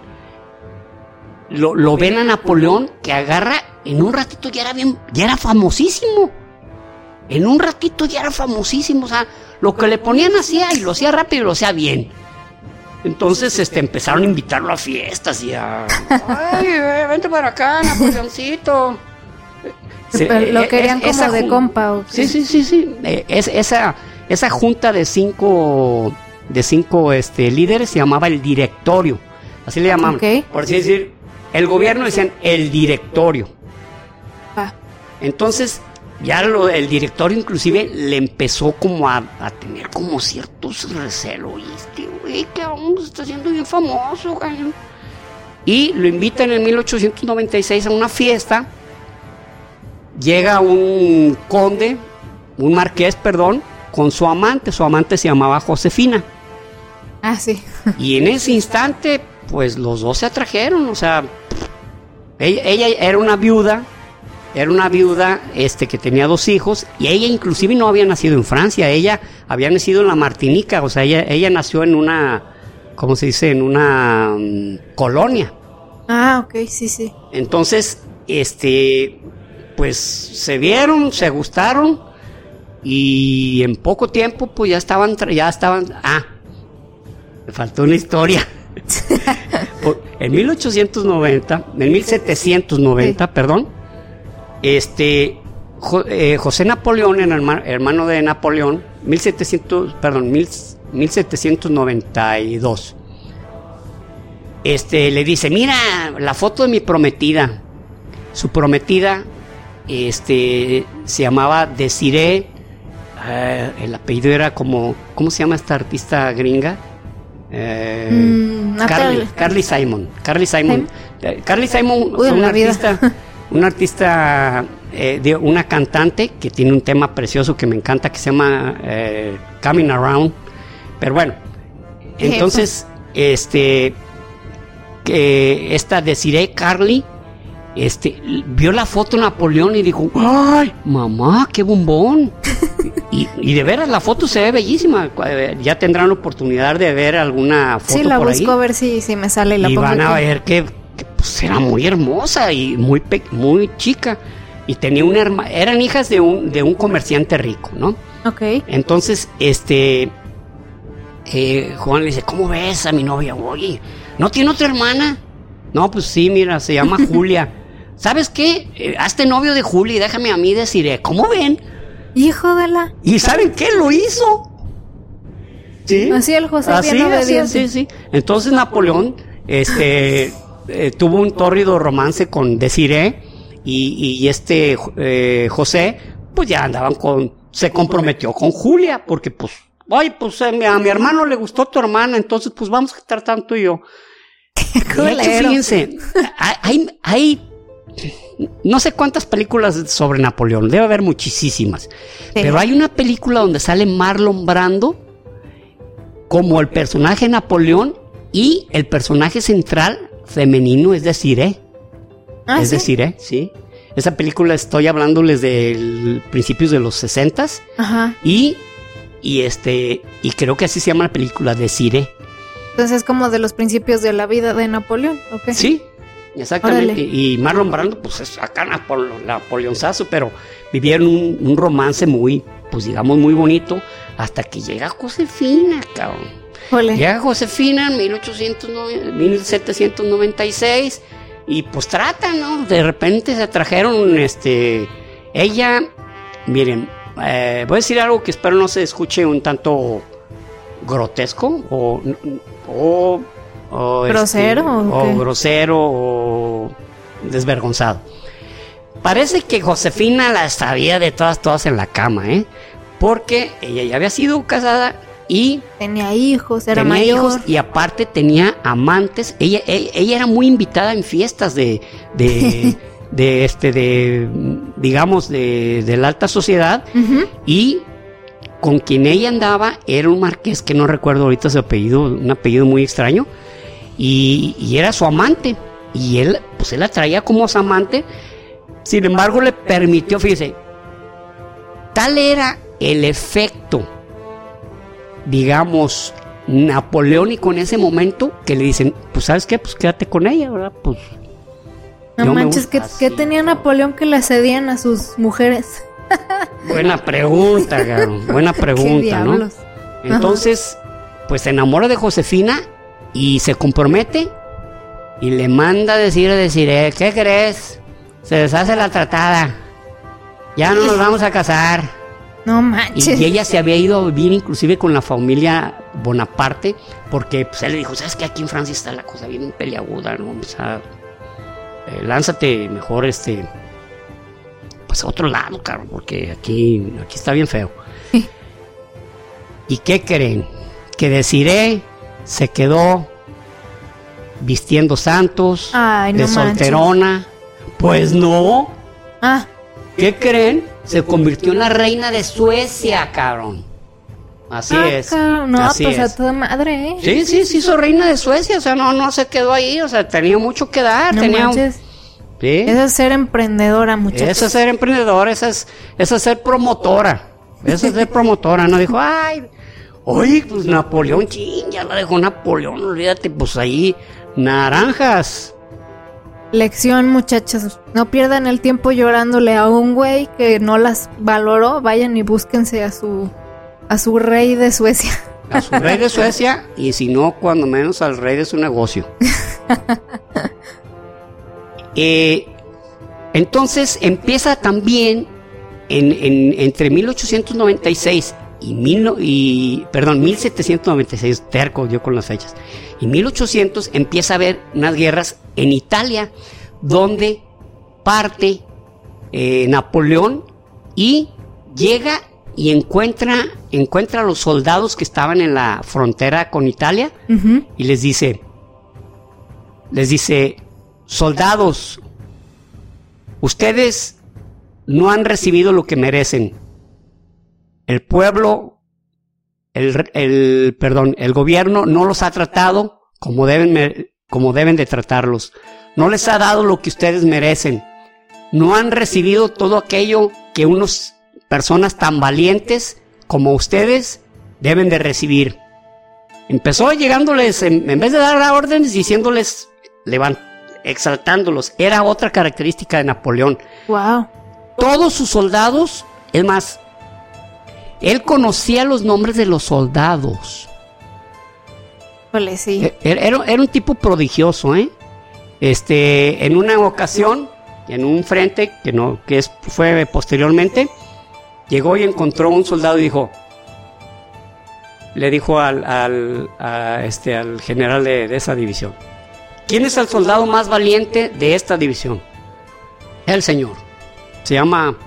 lo, lo ven a Napoleón, que agarra, en un ratito ya era bien, ya era famosísimo. En un ratito ya era famosísimo, o sea, lo que le ponían hacía, y lo hacía rápido y lo hacía bien. Entonces, este, empezaron a invitarlo a fiestas y a... ¡Ay, vente para acá, Napoleoncito! Se, lo querían es, como de compa, ¿o qué? Sí, sí, sí, sí. Es, esa, esa junta de cinco, de cinco este, líderes se llamaba el directorio. Así le llamaban. Okay. Por así decir, el gobierno decían el directorio. Ah. Entonces... ya lo, el directorio inclusive le empezó como a, a tener como ciertos recelos. Y este güey, que aún se está haciendo bien famoso, güey. Y lo invitan en mil ochocientos noventa y seis a una fiesta. Llega un conde, un marqués, perdón, con su amante. Su amante se llamaba Josefina. Ah, sí. Y en ese instante, pues los dos se atrajeron. O sea, ella, ella era una viuda. Era una viuda este, que tenía dos hijos, y ella inclusive no había nacido en Francia, ella había nacido en la Martinica, o sea, ella, ella nació en una, ¿cómo se dice? En una um, colonia. Ah, ok, sí, sí. Entonces, este, pues se vieron, se gustaron, y en poco tiempo, pues ya estaban, ya estaban, ah, me faltó una historia. En mil ochocientos noventa, en mil setecientos noventa, sí. perdón, Este, jo, eh, José Napoleón, el hermano, hermano de Napoleón, mil setecientos, perdón, mil, mil setecientos noventa y dos, este, le dice, mira, la foto de mi prometida. Su prometida, este, se llamaba Desiree, eh, el apellido era como, ¿cómo se llama esta artista gringa? Eh, mm, Carly, Carly Simon, Carly Simon, ¿Eh? Carly Simon Uy, fue una artista... Una artista, eh, de una cantante que tiene un tema precioso que me encanta, que se llama eh, Coming Around. Pero bueno, entonces, este, que esta Desiree Carly, este, vio la foto de Napoleón y dijo, ¡ay, mamá, qué bombón! y, y de veras, la foto se ve bellísima. Ya tendrán la oportunidad de ver alguna foto por ahí. Sí, la busco a ver si, si me sale la y pongo van a aquí. ver que... que pues era muy hermosa y muy, pe- muy chica. y tenía una hermana, eran hijas de un, de un comerciante rico, ¿no? Ok. Entonces, este, eh, Juan le dice, ¿cómo ves a mi novia? Oye, ¿no tiene otra hermana? No, pues sí, mira, se llama Julia. ¿Sabes qué? Eh, hazte novio de Julia y déjame a mí decir, ¿cómo ven? Hijo de la... ¿Y saben qué? Lo hizo. ¿Sí? Así el José así, bien así, obediente. sí, sí. Entonces Napoleón, este, eh, tuvo un tórrido romance con Desiree y, y este eh, José, pues ya andaban con, se comprometió con Julia, porque pues, ay, pues a mi, a mi hermano le gustó tu hermana, entonces pues vamos a estar tanto y yo. De hecho, fíjense, hay, hay, no sé cuántas películas sobre Napoleón, debe haber muchísimas, sí. Pero hay una película donde sale Marlon Brando como el personaje Napoleón y el personaje central femenino es Desiree. Ah, es ¿sí? Desiree, sí. Esa película estoy hablándoles de principios de los sesentas. Ajá. Y, y este, y creo que así se llama la película, Desiree. Entonces es como de los principios de la vida de Napoleón, ¿ok? Sí, exactamente. Órale. Y Marlon Brando, pues es acá Napoleón, Napoleonzazo, pero vivieron un, un romance muy, pues digamos, muy bonito, hasta que llega Josefina, cabrón. Ole. Llega Josefina en mil setecientos noventa y seis y pues tratan, ¿no? De repente se trajeron, este, ella, miren, eh, voy a decir algo que espero no se escuche un tanto grotesco o, o, o grosero este, o, o grosero o desvergonzado. Parece que Josefina la sabía de todas, todas en la cama, ¿eh? Porque ella ya había sido casada y tenía hijos, era tenía mayor. hijos y aparte tenía amantes. Ella, ella, ella era muy invitada en fiestas de, de, de este, de, digamos, de, de la alta sociedad. Uh-huh. Y con quien ella andaba era un marqués que no recuerdo ahorita su apellido, un apellido muy extraño. Y, y era su amante. Y él, pues él la traía como su amante. Sin embargo, le permitió, fíjese, tal era el efecto, digamos, napoleónico en ese momento, que le dicen, pues ¿sabes qué? Pues quédate con ella, ¿verdad? Pues no manches, ¿qué, ¿qué tenía Napoleón que le cedían a sus mujeres? Buena pregunta, cabrón, buena pregunta, ¿no? Entonces, pues se enamora de Josefina y se compromete y le manda a decir a decir, eh, ¿qué crees? Se deshace la tratada, ya no nos vamos a casar. No manches. Y, y ella se había ido a vivir inclusive con la familia Bonaparte, porque pues él le dijo, ¿sabes qué? Aquí en Francia está la cosa bien peleaguda, ¿no? O sea, eh, lánzate mejor, este, pues a otro lado, cabrón, porque aquí, aquí está bien feo. Sí. ¿Y qué creen? Que Desiree se quedó vistiendo santos, ay, no de solterona. Manches. Pues no. Ah. ¿Qué creen? Se convirtió en la reina de Suecia, cabrón. Así ah, es. Cabrón. No, así pues es. a toda madre, ¿eh? Sí, sí, sí, hizo reina de Suecia. O sea, no, no se quedó ahí. O sea, tenía mucho que dar. No tenía manches. Un... ¿Sí? Eso es ser emprendedora, muchachos. Eso es ser emprendedora, eso es, eso es ser promotora. Eso es ser promotora. No dijo, ay, oye, pues Napoleón, ching, ya la dejó Napoleón, olvídate, pues ahí, naranjas. Lección, muchachos, no pierdan el tiempo llorándole a un güey que no las valoró. Vayan y búsquense a su a su rey de Suecia. A su rey de Suecia, y si no, cuando menos al rey de su negocio. eh, entonces empieza también en, en, entre mil ochocientos noventa y seis y, mil, y perdón, mil setecientos noventa y seis, terco yo con las fechas, y mil ochocientos empieza a haber unas guerras en Italia, donde parte eh, Napoleón y llega y encuentra, encuentra a los soldados que estaban en la frontera con Italia, uh-huh. y les dice, les dice, soldados, ustedes no han recibido lo que merecen. El pueblo, el, el, perdón, el gobierno no los ha tratado como deben, como deben de tratarlos. No les ha dado lo que ustedes merecen. No han recibido todo aquello que unas personas tan valientes como ustedes deben de recibir. Empezó llegándoles, en, en vez de dar órdenes, diciéndoles, levant, exaltándolos. Era otra característica de Napoleón. Wow. todos sus soldados, es más, él conocía los nombres de los soldados. Ole, sí. Era, era, era un tipo prodigioso, ¿eh? Este, en una ocasión, en un frente, que no, que es, fue posteriormente, llegó y encontró un soldado y dijo, le dijo al, al, a este, al general de, de esa división, ¿quién es el soldado más valiente de esta división? El señor. Se llama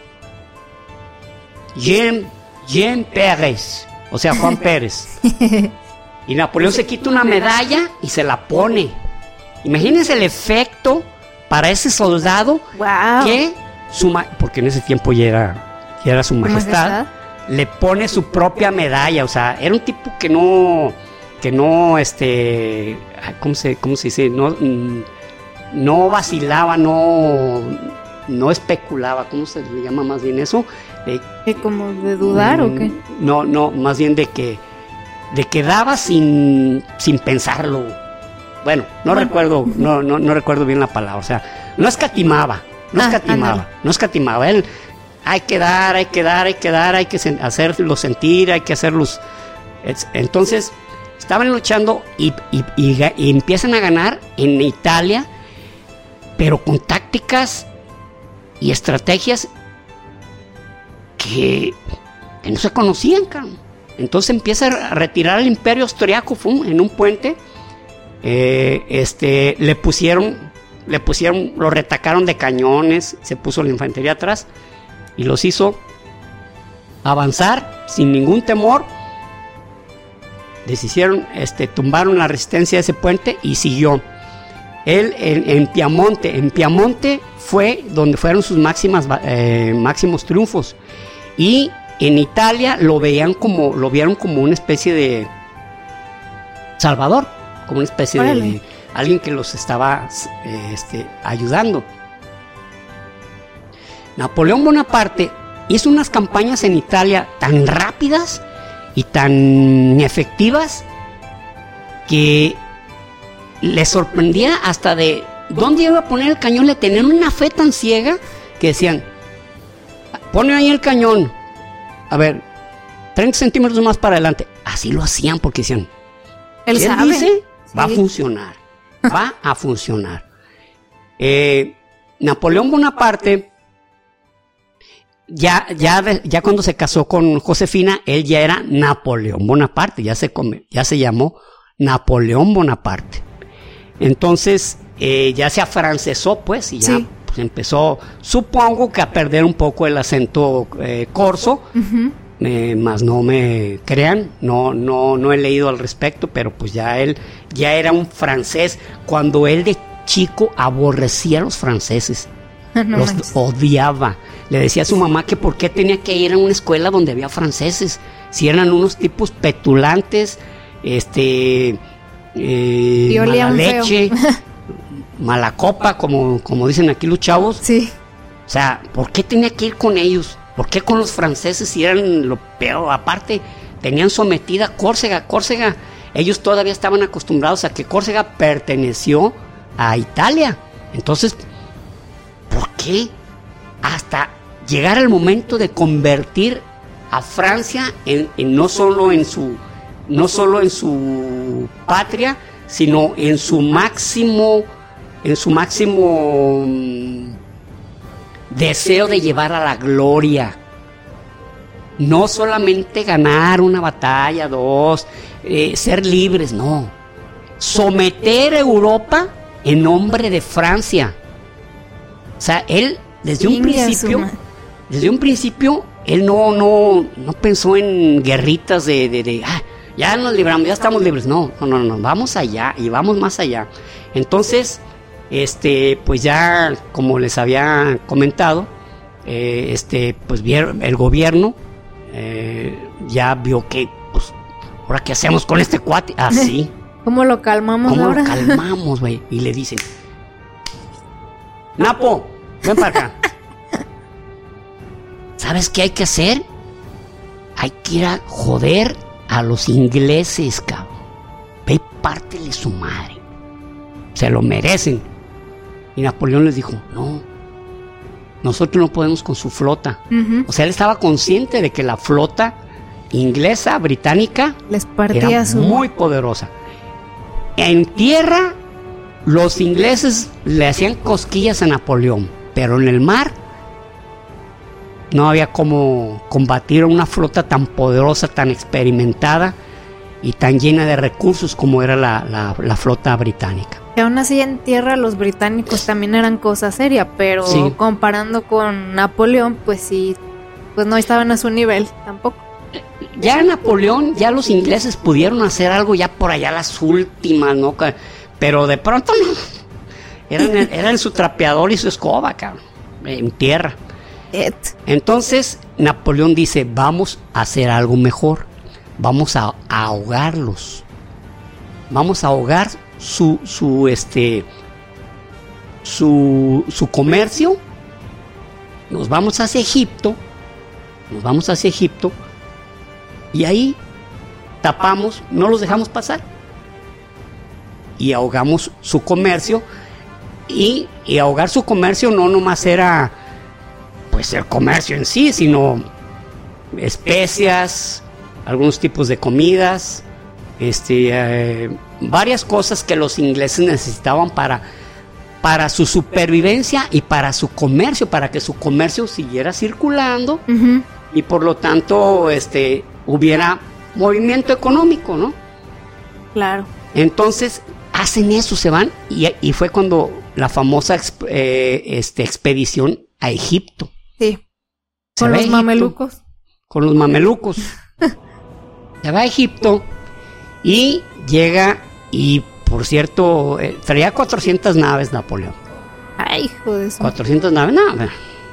Jean, Jean Pérez, o sea, Juan Pérez. Y Napoleón se quita una medalla y se la pone. Imagínense el efecto para ese soldado. Wow. Que su ma- porque en ese tiempo ya era, ya era su majestad, majestad, le pone su propia medalla. O sea, era un tipo que no, que no, este, ¿cómo se, cómo se dice? No, no vacilaba, no, no especulaba. ¿Cómo se le llama más bien eso? Eh, ¿Que como de dudar mm, o qué? No, no, más bien de que, de que daba sin, sin pensarlo. Bueno, no bueno. recuerdo, no, no, no recuerdo bien la palabra. O sea, no escatimaba, no ah, escatimaba, ándale. no escatimaba. Él, hay que dar, hay que dar, hay que dar, hay que sen- hacerlos sentir, hay que hacerlos. Entonces, estaban luchando y, y, y, y empiezan a ganar en Italia, pero con tácticas y estrategias que, que no se conocían, cabrón. Entonces empieza a retirar al imperio austriaco en un puente. Eh, este, le pusieron, le pusieron, lo retacaron de cañones, se puso la infantería atrás y los hizo avanzar sin ningún temor. Deshicieron, este, tumbaron la resistencia de ese puente y siguió. Él en, en Piamonte, en Piamonte fue donde fueron sus máximas, eh, máximos triunfos. Y en Italia lo veían como, lo vieron como una especie de salvador, como una especie Órale. de alguien que los estaba eh, este, ayudando. Napoleón Bonaparte hizo unas campañas en Italia tan rápidas y tan efectivas que le sorprendía hasta de dónde iba a poner el cañón. Le tenían una fe tan ciega que decían, pone ahí el cañón, a ver, treinta centímetros más para adelante. Así lo hacían porque decían, él, él sabe. dice, va sí. a funcionar, va a funcionar. Eh, Napoleón Bonaparte, ya, ya, ya cuando se casó con Josefina, él ya era Napoleón Bonaparte, ya se, come, ya se llamó Napoleón Bonaparte. Entonces, eh, ya se afrancesó, pues, y ya sí. pues, empezó, supongo que a perder un poco el acento eh, corso. Uh-huh. Eh, más no me crean, no, no, no he leído al respecto, pero pues ya él ya era un francés. Cuando él de chico aborrecía a los franceses, no los manches. odiaba. Le decía a su mamá que por qué tenía que ir a una escuela donde había franceses, si eran unos tipos petulantes, este, eh, mala leche, mala copa, como, como dicen aquí los chavos. Sí. O sea, ¿por qué tenía que ir con ellos? ¿Por qué con los franceses si eran lo peor? Aparte, tenían sometida Córcega. Córcega, ellos todavía estaban acostumbrados a que Córcega perteneció a Italia. Entonces, ¿por qué? Hasta llegar al momento de convertir a Francia en, en no solo en su, no solo en su patria, sino en su máximo, en su máximo deseo de llevar a la gloria. No solamente ganar una batalla, dos, eh, ser libres, no. Someter a Europa en nombre de Francia. O sea, él desde un principio, desde un principio, él no, no, no pensó en guerritas de, de, de ah, ya nos libramos, ya estamos libres. No, no, no, no, vamos allá y vamos más allá. Entonces, Este, pues ya, como les había comentado, eh, este, pues vieron, el gobierno eh, ya vio que, pues, ¿ahora qué hacemos con este cuate? Así. ¿Cómo lo calmamos ¿Cómo ahora? lo calmamos, güey? Y le dicen, Napo, ven para acá. ¿Sabes qué hay que hacer? Hay que ir a joder a los ingleses, cabrón. Ve y pártele su madre. Se lo merecen. Y Napoleón les dijo, no, nosotros no podemos con su flota. Uh-huh. O sea, él estaba consciente de que la flota inglesa, británica, les partía era su... muy poderosa. En tierra, los ingleses le hacían cosquillas a Napoleón, pero en el mar no había cómo combatir a una flota tan poderosa, tan experimentada y tan llena de recursos como era la, la, la flota británica. Y aún así en tierra los británicos también eran cosa seria, pero sí. comparando con Napoleón, pues sí, pues no estaban a su nivel tampoco. Ya Napoleón, ya los ingleses pudieron hacer algo ya por allá las últimas, ¿no? Pero de pronto no. Eran, eran su trapeador y su escoba, cabrón, en tierra. Et. Entonces Napoleón dice, vamos a hacer algo mejor, vamos a, a ahogarlos, vamos a ahogar su, su, este, su, su comercio, nos vamos hacia Egipto, nos vamos hacia Egipto, y ahí tapamos, no los dejamos pasar, y ahogamos su comercio, y, y ahogar su comercio no nomás era pues el comercio en sí, sino especias, algunos tipos de comidas, este, eh, varias cosas que los ingleses necesitaban para, para su supervivencia y para su comercio, para que su comercio siguiera circulando, Uh-huh. y por lo tanto este, hubiera movimiento económico, ¿no? Claro. Entonces hacen eso, se van, y, y fue cuando la famosa exp, eh, este, expedición a Egipto. Sí. Se Con va a los Egipto, mamelucos. Con los mamelucos. Se va a Egipto y llega, y por cierto, eh, traía cuatrocientas naves Napoleón. Ay, hijo de eso. cuatrocientas naves, no.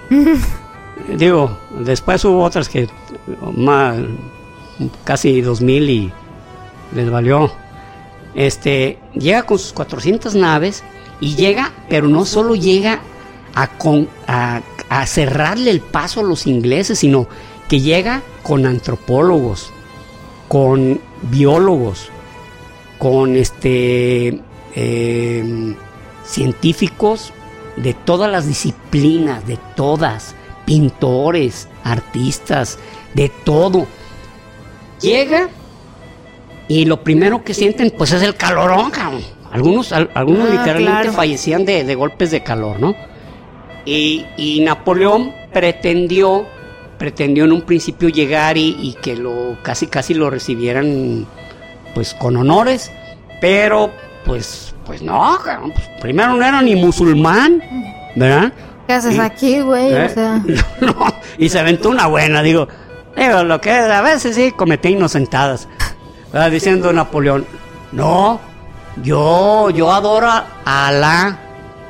Digo, después hubo otras que más, casi dos mil y les valió. Este, llega con sus cuatrocientas naves y llega, pero no solo llega a, con, a, a cerrarle el paso a los ingleses, sino que llega con antropólogos, con biólogos, con este eh, científicos de todas las disciplinas, de todas, pintores, artistas, de todo. Llega y lo primero que sienten pues es el calorón, cabrón. Algunos, al, algunos ah, literalmente claro. fallecían de, de golpes de calor, ¿no? Y, y Napoleón pretendió, pretendió en un principio llegar y, y que lo casi casi lo recibieran pues con honores, pero pues, pues no, cabrón, pues, primero no era ni musulmán, ¿verdad? ¿Qué haces Y- aquí, güey? ¿Eh? O sea, No, y se aventó una buena, digo, digo, lo que a veces sí cometí inocentadas, ¿verdad? Diciendo Napoleón, no, yo, yo adoro a Alá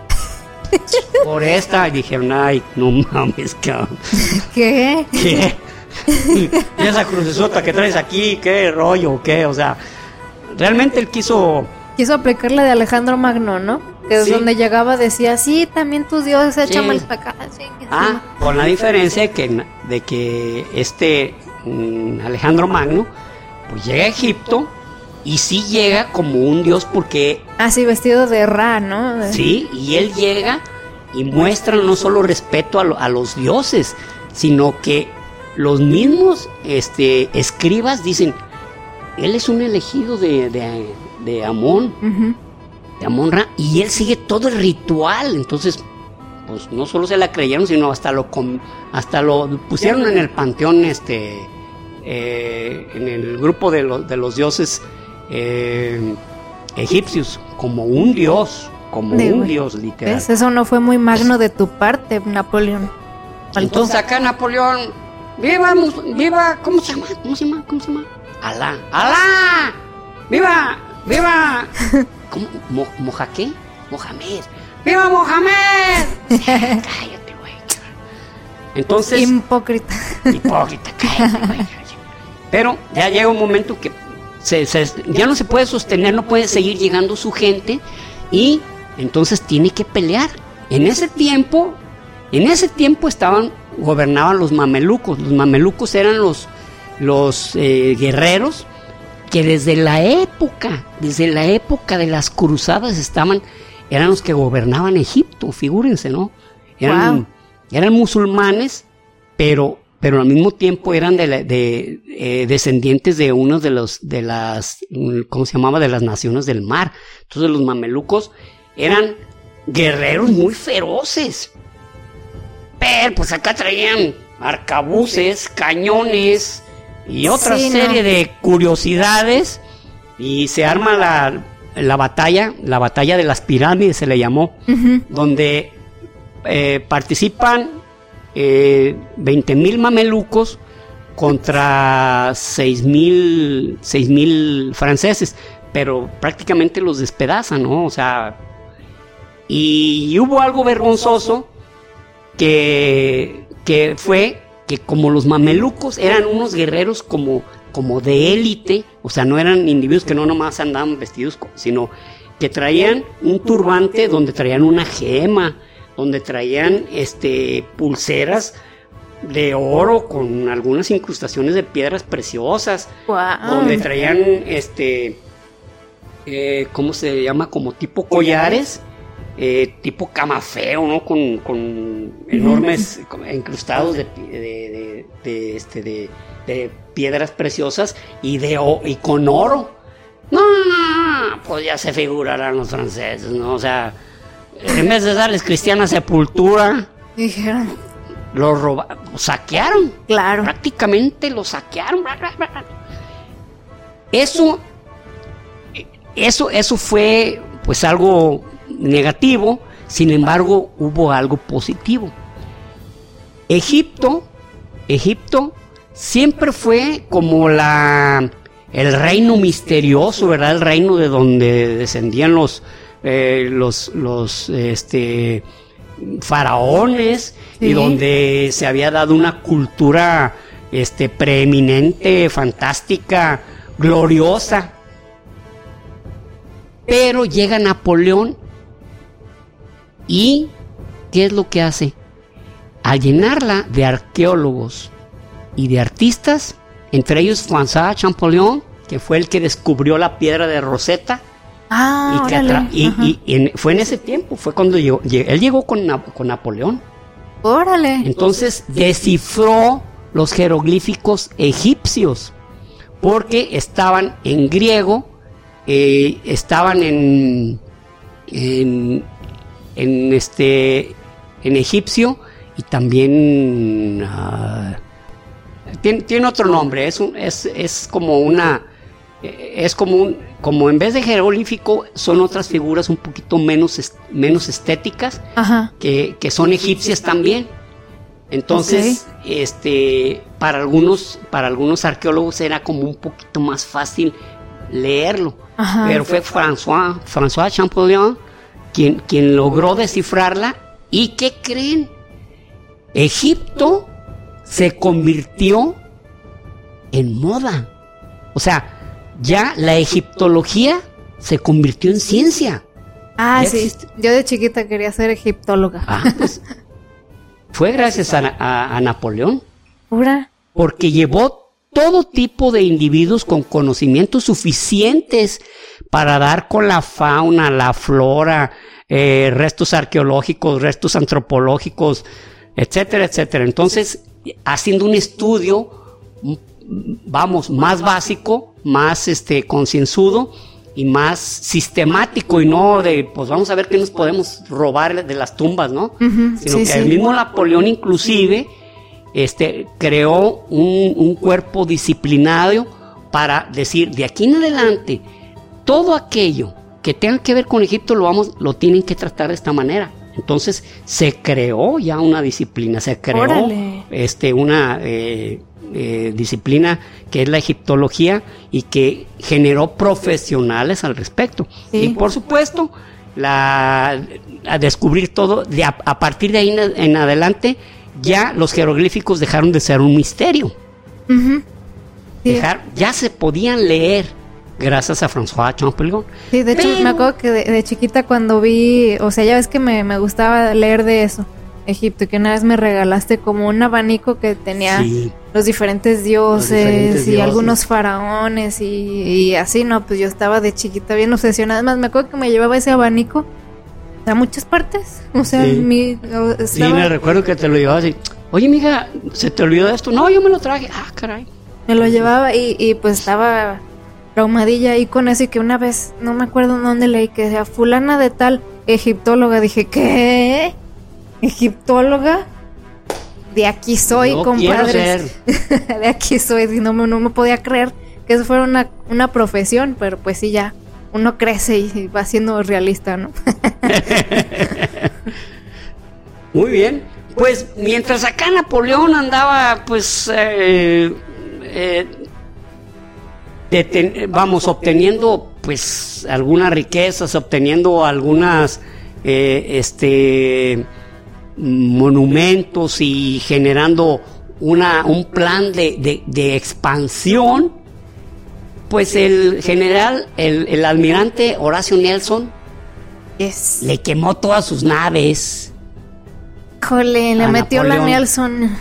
por esta. Y dijeron, ay, no mames, cabrón, ¿qué? ¿qué? Y esa crucesota que traes aquí, ¿qué rollo, qué? O sea, realmente él quiso... Quiso aplicarle de Alejandro Magno, ¿no? Que es Sí. donde llegaba, decía, sí, también tus dioses, échamelos Sí. para acá. Sí, Ah, con la diferencia de que, de que este mm, Alejandro Magno pues llega a Egipto y sí llega como un dios, porque Así vestido de Ra, ¿no? De- sí, y él llega y muestra no solo respeto a, lo- a los dioses, sino que los mismos este, escribas dicen, él es un elegido de, de, de Amón, Ujú. de Amon-Ra, y él sigue todo el ritual. Entonces pues no solo se la creyeron, sino hasta lo com- hasta lo pusieron en el panteón, este eh, en el grupo de, lo- de los dioses eh, egipcios, como un dios, como De un güey. dios literal. ¿Ves? Eso no fue muy magno de tu parte, Napoleón. Entonces acá Napoleón, viva, mus- viva, ¿cómo se llama? ¿Cómo se llama? ¿Cómo se llama? Alá, Alá, viva, viva, ¿cómo? Mo- ¿Moja qué? Mohamed, viva Mohamed. Cállate, güey. Entonces, Hipócrita. hipócrita, cállate, güey. Pero ya llega un momento que se, se- ya no se puede sostener, no puede seguir llegando su gente, y entonces tiene que pelear. En ese tiempo, en ese tiempo estaban, gobernaban los mamelucos. Los mamelucos eran los, los eh, guerreros que desde la época, desde la época de las cruzadas estaban, eran los que gobernaban Egipto, figúrense, ¿no? Eran Wow. eran musulmanes, pero, pero al mismo tiempo eran de, la, de eh, descendientes de unos de los, de las, ¿cómo se llamaba? De las naciones del mar. Entonces los mamelucos eran guerreros muy feroces. Pero pues acá traían arcabuces, cañones y otra Sí, serie no. de curiosidades. Y se arma la, la batalla, la batalla de las pirámides se le llamó, Ujú. donde eh, participan eh, veinte mil mamelucos contra seis mil franceses, pero prácticamente los despedazan, ¿no? O sea, y hubo algo vergonzoso que, que fue que como los mamelucos eran unos guerreros como, como de élite, o sea, no eran individuos que no nomás andaban vestidos, sino que traían un turbante donde traían una gema, donde traían este, pulseras de oro con algunas incrustaciones de piedras preciosas, Guau. donde traían este, eh, ¿cómo se llama? Como tipo collares. Eh, tipo camafeo, ¿no? Con, con enormes incrustados de, de, de, de, este, de, de piedras preciosas y, de, y con oro. No, pues ya se figurarán los franceses, ¿no? O sea, en vez de darles cristiana sepultura, Dijeron, los robaron, saquearon. claro. Prácticamente los saquearon. Eso, eso, eso fue, pues, algo negativo. Sin embargo, hubo algo positivo. Egipto, Egipto siempre fue como la el reino misterioso, ¿verdad? El reino de donde descendían los eh, los los este faraones, sí, y donde se había dado una cultura este preeminente, fantástica, gloriosa. Pero llega Napoleón y ¿qué es lo que hace? Al llenarla de arqueólogos y de artistas, entre ellos François Champollion, que fue el que descubrió la piedra de Rosetta. Ah, y, que atra- y, y, y en, fue en ese tiempo, fue cuando llegó, llegó él llegó con, Na- con Napoleón. Órale. Entonces descifró los jeroglíficos egipcios, porque estaban en griego, eh, estaban en, en, en, este, en egipcio, y también uh, tiene, tiene otro nombre, es, un, es, es como una... Es como un, como en vez de jeroglífico son otras figuras un poquito menos, est- menos estéticas, Ajá. que, que son egipcias también. Entonces, okay. este, para algunos, para algunos arqueólogos era como un poquito más fácil leerlo. Ajá. Pero fue François, François Champollion quien, quien logró descifrarla. ¿Y qué creen? Egipto se convirtió en moda. O sea, ya la egiptología se convirtió en ciencia. Ah, sí. Existe. Yo de chiquita quería ser egiptóloga. Ah, pues, fue gracias a, a, a Napoleón. ¿Pura? Porque llevó todo tipo de individuos con conocimientos suficientes para dar con la fauna, la flora, eh, restos arqueológicos, restos antropológicos, etcétera, etcétera. Entonces, haciendo un estudio, vamos, más básico, más este concienzudo y más sistemático, y no de, pues vamos a ver qué nos podemos robar de las tumbas, ¿no? Uh-huh, Sino sí, que sí. El mismo Napoleón inclusive este, creó un, un cuerpo disciplinado para decir, de aquí en adelante, todo aquello que tenga que ver con Egipto lo, vamos, lo tienen que tratar de esta manera. Entonces se creó ya una disciplina, se creó Órale. este una eh, eh, disciplina que es la egiptología y que generó profesionales al respecto. Sí. Y por supuesto, la, a descubrir todo, de a, a partir de ahí en, en adelante, ya los jeroglíficos dejaron de ser un misterio. Uh-huh. Sí. Dejar, ya se podían leer. Gracias a François Champollion. Sí, de hecho Pero... me acuerdo que de, de chiquita cuando vi, o sea, ya ves que me, me gustaba leer de eso, Egipto, y que una vez me regalaste como un abanico que tenía sí. los diferentes dioses los diferentes y dioses. Algunos faraones y, y así, ¿no? Pues yo estaba de chiquita bien obsesionada. Además, me acuerdo que me llevaba ese abanico a muchas partes. O sea, sí. mi, estaba... Sí, me recuerdo que te lo llevabas y, oye, mija, ¿se te olvidó esto? No, yo me lo traje. Ah, caray. Me lo llevaba y, y pues estaba traumadilla ahí con eso, y que una vez, no me acuerdo dónde leí, que sea fulana de tal, egiptóloga. Dije, ¿qué? ¿Egiptóloga? De aquí soy, no compadres. De aquí soy. Y no, no me podía creer que eso fuera una, una profesión, pero pues sí, ya uno crece y va siendo realista, ¿no? Muy bien. Pues mientras acá Napoleón andaba, pues, eh, eh, deten- vamos, obteniendo, pues, algunas riquezas, obteniendo algunas, eh, este, monumentos y generando una, un plan de, de, de expansión, pues el general, el, el almirante Horacio Nelson, Yes. le quemó todas sus naves. Jole, le a metió Napoleón. la Nelson.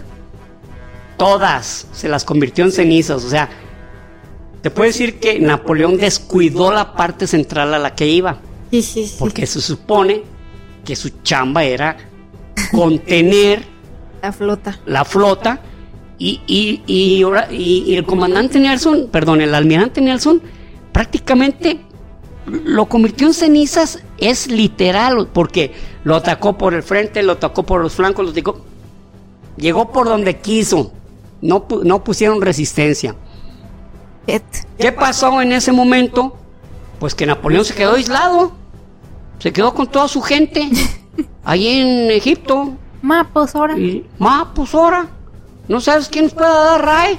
Todas, se las convirtió en cenizas. O sea, te puedo decir que Napoleón descuidó la parte central a la que iba, Sí, sí, sí. porque se supone que su chamba era contener La flota. la flota y, y, y, ahora- y- y el comandante Nelson, perdón, el almirante Nelson prácticamente lo convirtió en cenizas. Es literal, porque lo atacó por el frente, lo atacó por los flancos, lo atacó, llegó por donde quiso, no, pu- no pusieron resistencia. Shit. ¿Qué pasó en ese momento? Pues que Napoleón se quedó aislado, se quedó con toda su gente ahí en Egipto. Ma, pues ahora. Y, ma, pues ahora, no sabes quién nos pueda dar ray.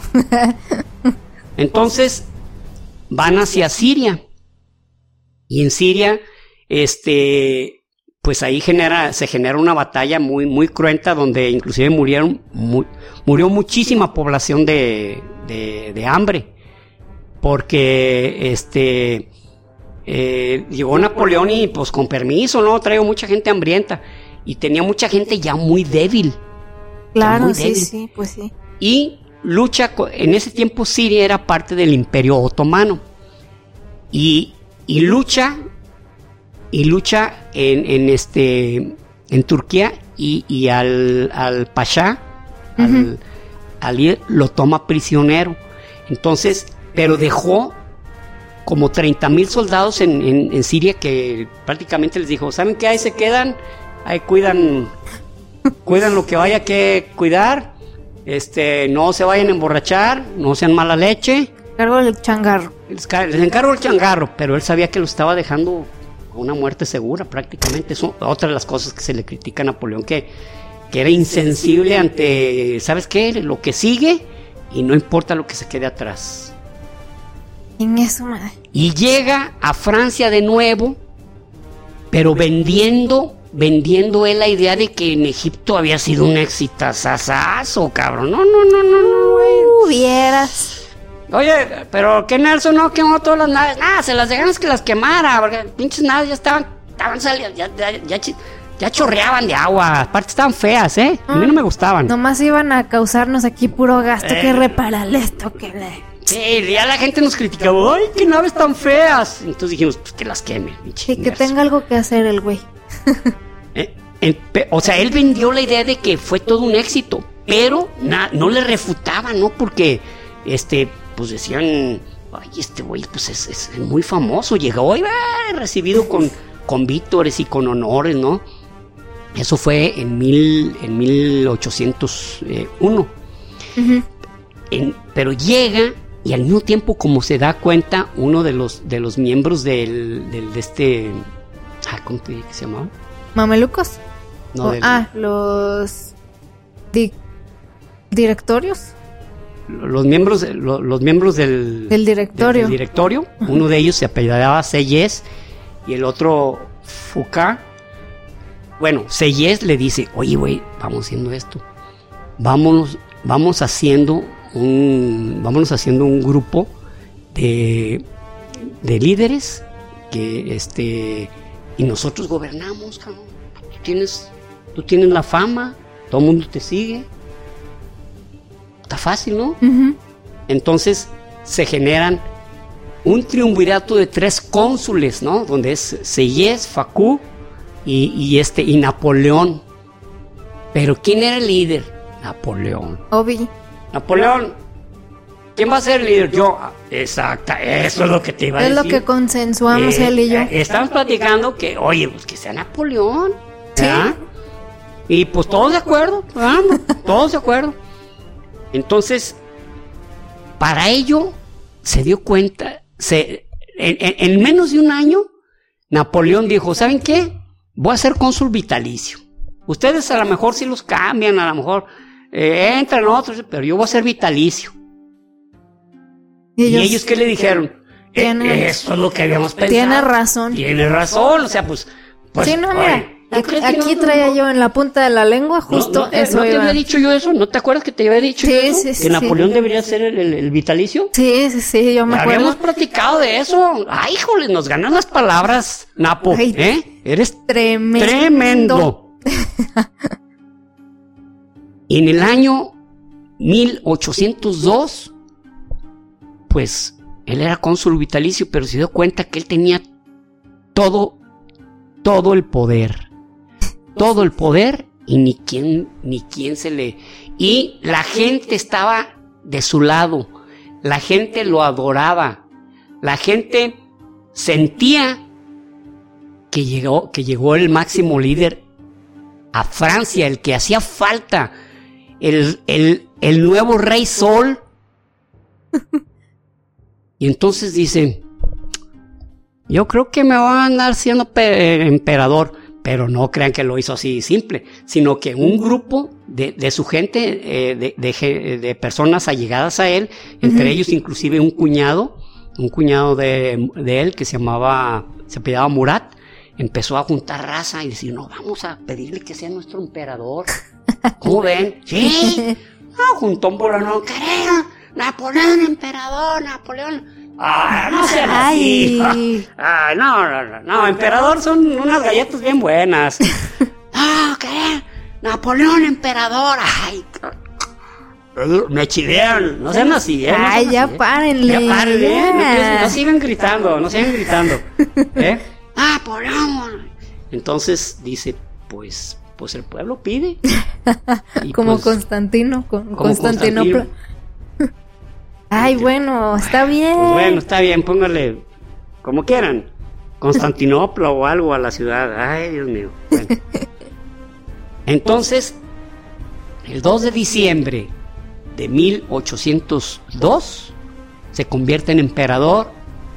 Entonces van hacia Siria, y en Siria, este, pues ahí genera, se genera una batalla muy, muy cruenta, donde inclusive murieron, mu- murió muchísima población de, de, de hambre, porque este, eh, llegó Napoleón y pues con permiso, ¿no? Traigo mucha gente hambrienta, y tenía mucha gente ya muy débil. Claro, muy sí, débil. sí, pues sí. Y lucha, co- en ese tiempo Siria era parte del Imperio Otomano, y, y lucha y lucha en, en este en Turquía, y, y al, al Pasha, al, Ujú. al ir, lo toma prisionero. Entonces, pero dejó como treinta mil soldados en, en, en Siria, que prácticamente les dijo, ¿saben qué? Ahí se quedan, ahí cuidan cuidan lo que vaya que cuidar, este, no se vayan a emborrachar, no sean mala leche. Cargo el changarro. Les, ca- les encargo el changarro, pero él sabía que lo estaba dejando a una muerte segura prácticamente. Eso, otra de las cosas que se le critica a Napoleón, que, que era insensible ante, ¿sabes qué? Lo que sigue, y no importa lo que se quede atrás. En eso, madre. Y llega a Francia de nuevo, pero vendiendo, vendiendo él la idea de que en Egipto había sido un exitazazazo, cabrón. No, no, no, no, no, güey. Hubieras. Oye, pero que Nelson no quemó todas las naves. Ah, se las dejamos que las quemara, porque pinches naves ya estaban, estaban saliendo, ya, ya, ya, chi- ya chorreaban de agua. Aparte estaban feas, ¿eh? A mí no me gustaban. Nomás iban a causarnos aquí puro gasto. Eh. Que repararle esto, que le. Sí, ya la gente nos criticaba. Ay, qué naves tan feas. Entonces dijimos, pues que las queme, pinche Sí, que Nelson. tenga algo que hacer el güey. Eh, el pe- o sea, él vendió la idea de que fue todo un éxito, pero na- no le refutaban, ¿no? Porque, este, pues decían, ay, este güey, pues es, es muy famoso, llegó y va recibido con, con vítores y con honores, ¿no? Eso fue en, mil, en mil ochocientos uno. Ujú. En- pero llega, y al mismo tiempo, como se da cuenta, uno de los, de los miembros del, del de este, ah, ¿cómo te dije que se llamaba? ¿Mamelucos? No, O- del- ah, los. di- directorios. los miembros los, los miembros del, Del directorio. del directorio, uno de ellos se apellidaba Seyes y el otro Foucault. Bueno, Seyes le dice, oye güey, vamos haciendo esto, vámonos, vamos haciendo un vámonos haciendo un grupo de, de líderes que este y nosotros gobernamos, cabrón. Tú tienes, tú tienes la fama, todo el mundo te sigue. Está fácil, ¿no? Ujú. Entonces se generan un triunvirato de tres cónsules, ¿no? Donde es Seyes, Foucault y, y este y Napoleón. Pero ¿quién era el líder? Napoleón. Obi. Napoleón. ¿Quién va a ser el líder? Yo. Exacta, eso es lo que te iba a es decir. Es lo que consensuamos eh, él y yo. Eh, estamos platicando que, oye, pues que sea Napoleón. Sí. Y pues todos de acuerdo, vamos, todos de acuerdo. Entonces, para ello, se dio cuenta, se, en, en, en menos de un año, Napoleón dijo, ¿saben qué? Voy a ser cónsul vitalicio. Ustedes a lo mejor sí los cambian, a lo mejor eh, entran otros, pero yo voy a ser vitalicio. ¿Y ellos, ¿Y ellos qué le dijeron? Eh, eso es lo que habíamos pensado. Tiene razón. Tiene razón, o sea, pues... pues sí, no, mira, oye, aquí, aquí traía yo en la punta de la lengua justo no, no te, eso. ¿No te iba. había dicho yo eso? ¿No te acuerdas que te había dicho sí, eso? Sí, sí, ¿Que Napoleón sí. debería ser el, el, el vitalicio? Sí, sí, sí, yo me acuerdo. Habíamos platicado de eso. Ay, híjole, nos ganan las palabras, Napo. Ay, ¿eh? Eres tremendo. Tremendo. En el año mil ochocientos dos, pues, él era cónsul vitalicio, pero se dio cuenta que él tenía todo, todo el poder. Todo el poder y ni quién, ni quién se le... Y la gente estaba de su lado. La gente lo adoraba. La gente sentía que llegó, que llegó el máximo líder a Francia, el que hacía falta. El, el, el nuevo rey Sol. Y entonces dice, yo creo que me va a andar siendo pe- emperador, pero no crean que lo hizo así simple, sino que un grupo de, de su gente, eh, de, de, de personas allegadas a él, entre uh-huh. ellos inclusive un cuñado, un cuñado de, de él que se llamaba, se apellidaba Murat, empezó a juntar raza y decir, no, vamos a pedirle que sea nuestro emperador. ¿Cómo ven? Sí. Ah, juntó un bolonón, queremos Napoleón emperador, Napoleón. Ah, no sean así. Ah, no, no, no, no, emperador son unas galletas bien buenas. No, queremos Napoleón emperador. Ay, me chidean, no sean así, ¿eh? No Ay, sean ya así, párenle. Ya párenle, ¿eh? No, no sigan gritando, no sigan gritando. ¿Eh? Ah, Napoleón. Entonces dice, pues, pues el pueblo pide. Y como pues, Constantino, con como Constantinopla. Constantino. Ay, bueno, está bien. Pues bueno, está bien, póngale como quieran. Constantinopla o algo a la ciudad. Ay, Dios mío. Bueno. Entonces, el dos de diciembre de mil ochocientos dos se convierte en emperador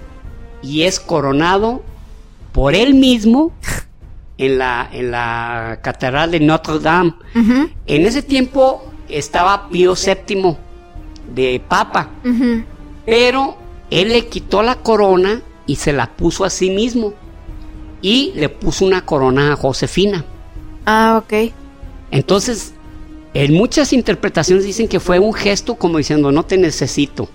y es coronado por él mismo en la, en la catedral de Notre Dame. Uh-huh. En ese tiempo estaba Pío séptimo de papa, uh-huh. pero él le quitó la corona y se la puso a sí mismo y le puso una corona a Josefina. Ah, ok. Entonces, en muchas interpretaciones dicen que fue un gesto como diciendo, no te necesito.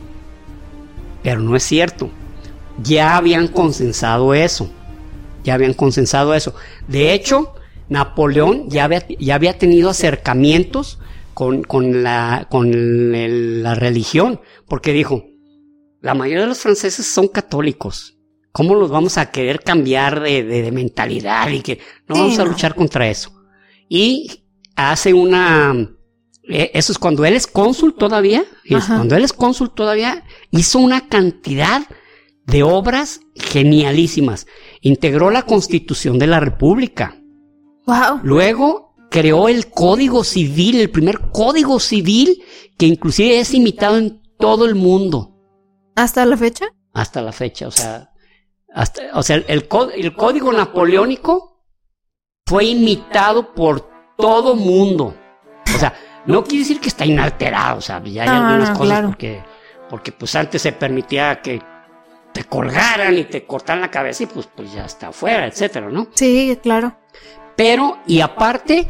Pero no es cierto. Ya habían consensado eso. Ya habían consensado eso. De hecho, Napoleón ya había, ya había tenido acercamientos con, con, la, con el, la religión. Porque dijo, la mayoría de los franceses son católicos. ¿Cómo los vamos a querer cambiar de, de, de mentalidad? Y que no vamos a luchar contra eso. Y hace una... Eh, eso es cuando él es cónsul todavía. Cuando él es cónsul todavía, hizo una cantidad de obras genialísimas. Integró la Constitución de la República. Wow. Luego creó el Código Civil, el primer Código Civil que inclusive es imitado en todo el mundo. ¿Hasta la fecha? Hasta la fecha, o sea, hasta, o sea, el, el, el Código Napoleónico fue imitado por todo mundo. O sea, no quiere decir que está inalterado, o sea, ya hay ah, algunas cosas claro. porque, porque pues antes se permitía que te colgaran y te cortaran la cabeza y pues, pues ya está afuera, etcétera, ¿no? Sí, claro. Pero, y aparte,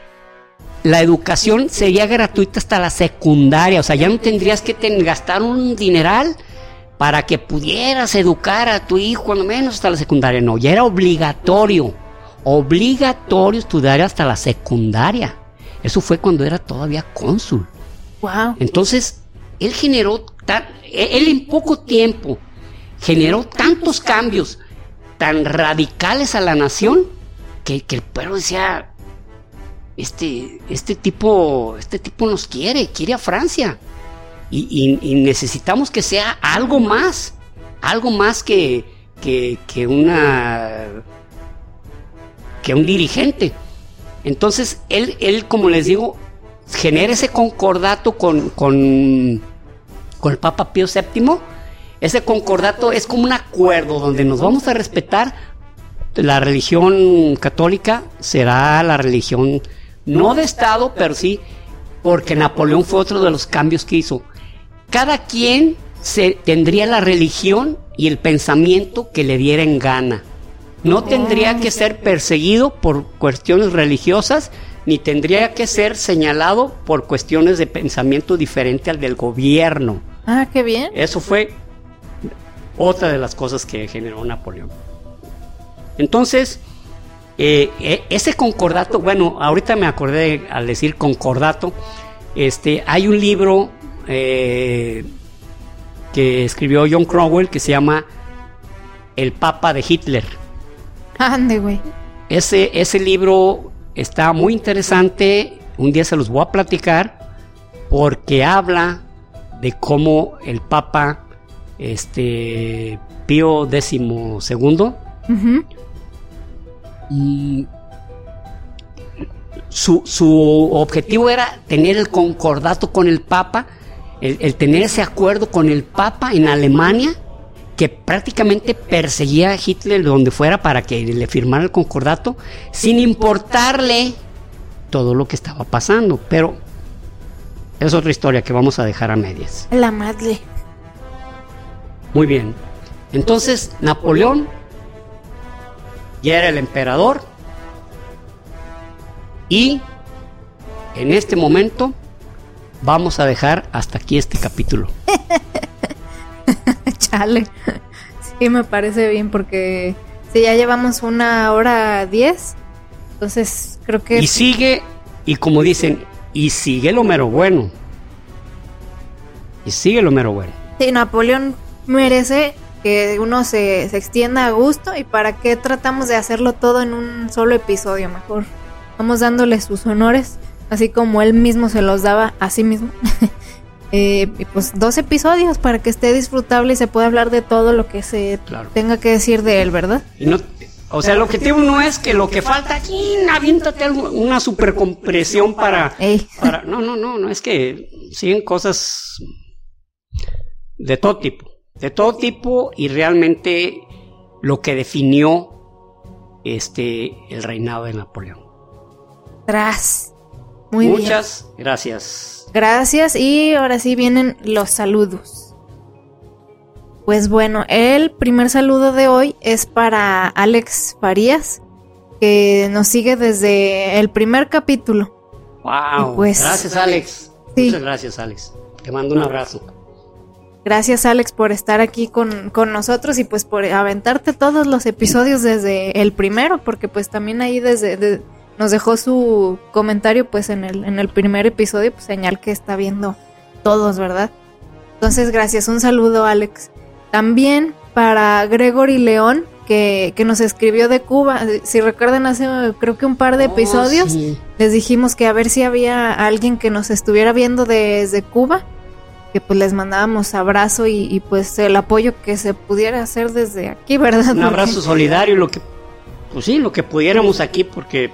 la educación sería gratuita hasta la secundaria, o sea, ya no tendrías que ten, gastar un dineral para que pudieras educar a tu hijo, cuando menos hasta la secundaria, no, ya era obligatorio, obligatorio estudiar hasta la secundaria. Eso fue cuando era todavía cónsul. Wow. Entonces, él generó, ta- él en poco tiempo generó tantos cambios tan radicales a la nación que, que el pueblo decía, este, este tipo, este tipo nos quiere, quiere a Francia. Y, y, y necesitamos que sea algo más, algo más que, que, que una que un dirigente. Entonces él, él, como les digo, genera ese concordato con, con, con el Papa Pío séptimo. Ese concordato es como un acuerdo donde nos vamos a respetar. La religión católica será la religión no de Estado, pero sí, porque Napoleón fue otro de los cambios que hizo. Cada quien se, tendría la religión y el pensamiento que le diera en gana. No tendría que ser perseguido por cuestiones religiosas, ni tendría que ser señalado por cuestiones de pensamiento diferente al del gobierno. Ah, qué bien. Eso fue otra de las cosas que generó Napoleón. Entonces, eh, eh, ese concordato, bueno, ahorita me acordé al decir concordato, este, hay un libro eh, que escribió John Cromwell que se llama El Papa de Hitler. Ande, güey. Ese, ese libro está muy interesante, un día se los voy a platicar, porque habla de cómo el Papa este, Pío décimo segundo, uh-huh. y su, su objetivo era tener el concordato con el Papa, el, el tener ese acuerdo con el Papa en Alemania, que prácticamente perseguía a Hitler donde fuera para que le firmara el concordato, sin importarle todo lo que estaba pasando. Pero es otra historia que vamos a dejar a medias. La madre. Muy bien. Entonces, Napoleón ya era el emperador y en este momento vamos a dejar hasta aquí este capítulo. Chale. Sí, me parece bien porque si ya llevamos una hora diez, entonces creo que... Y sigue, y como dicen, y sigue lo mero bueno. Y sigue lo mero bueno. Sí, Napoleón merece que uno se, se extienda a gusto, y para qué tratamos de hacerlo todo en un solo episodio. Mejor vamos dándole sus honores, así como él mismo se los daba a sí mismo. Eh, y pues dos episodios para que esté disfrutable y se pueda hablar de todo lo que se claro. tenga que decir de él, ¿verdad? Y no, o sea, el objetivo no es que lo que falta aquí, aviéntate una supercompresión para, para... No, no, no, no, es que siguen cosas de todo tipo, de todo tipo, y realmente lo que definió este el reinado de Napoleón. Tras. Muy Muchas bien. gracias. Gracias, y ahora sí vienen los saludos. Pues bueno, el primer saludo de hoy es para Alex Farías, que nos sigue desde el primer capítulo. Wow, pues, gracias Alex. Sí. Muchas gracias Alex. Te mando un abrazo. Gracias Alex por estar aquí con, con nosotros y pues por aventarte todos los episodios desde el primero, porque pues también ahí desde... De, nos dejó su comentario pues en el, en el primer episodio, pues señal que está viendo todos, ¿verdad? Entonces gracias, un saludo Alex. También para Gregory León, que, que nos escribió de Cuba. Si recuerdan, hace creo que un par de episodios, oh, sí. les dijimos que a ver si había alguien que nos estuviera viendo desde Cuba, que pues les mandábamos abrazo y, y pues el apoyo que se pudiera hacer desde aquí, ¿verdad? Un abrazo porque... solidario, lo que pues sí, lo que pudiéramos aquí, porque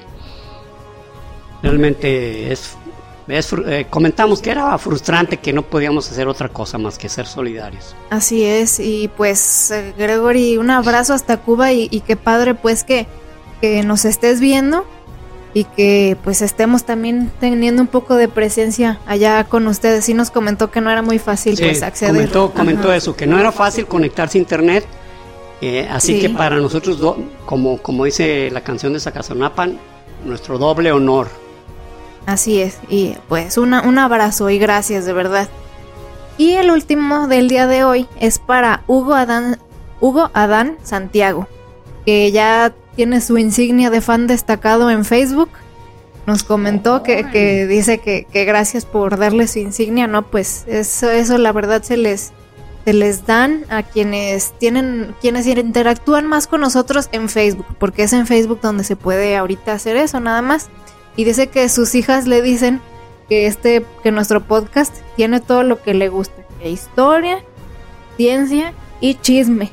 realmente es, es eh, comentamos que era frustrante que no podíamos hacer otra cosa más que ser solidarios. Así es, y pues eh, Gregory, un abrazo hasta Cuba, y, y qué padre pues que, que nos estés viendo y que pues estemos también teniendo un poco de presencia allá con ustedes. Sí nos comentó que no era muy fácil sí, pues acceder. Comentó, comentó eso, que no era fácil conectarse a internet, eh, así sí. que para nosotros, do, como, como dice la canción de Sacazonapan, nuestro doble honor. Así es, y pues una, un abrazo y gracias de verdad. Y el último del día de hoy es para Hugo Adán, Hugo Adán Santiago, que ya tiene su insignia de fan destacado en Facebook. Nos comentó oh, que, que dice que, que gracias por darle su insignia, ¿no? Pues eso, eso la verdad se les, se les dan a quienes tienen, quienes interactúan más con nosotros en Facebook, porque es en Facebook donde se puede ahorita hacer eso nada más. Y dice que sus hijas le dicen que este, que nuestro podcast tiene todo lo que le gusta, que historia, ciencia y chisme.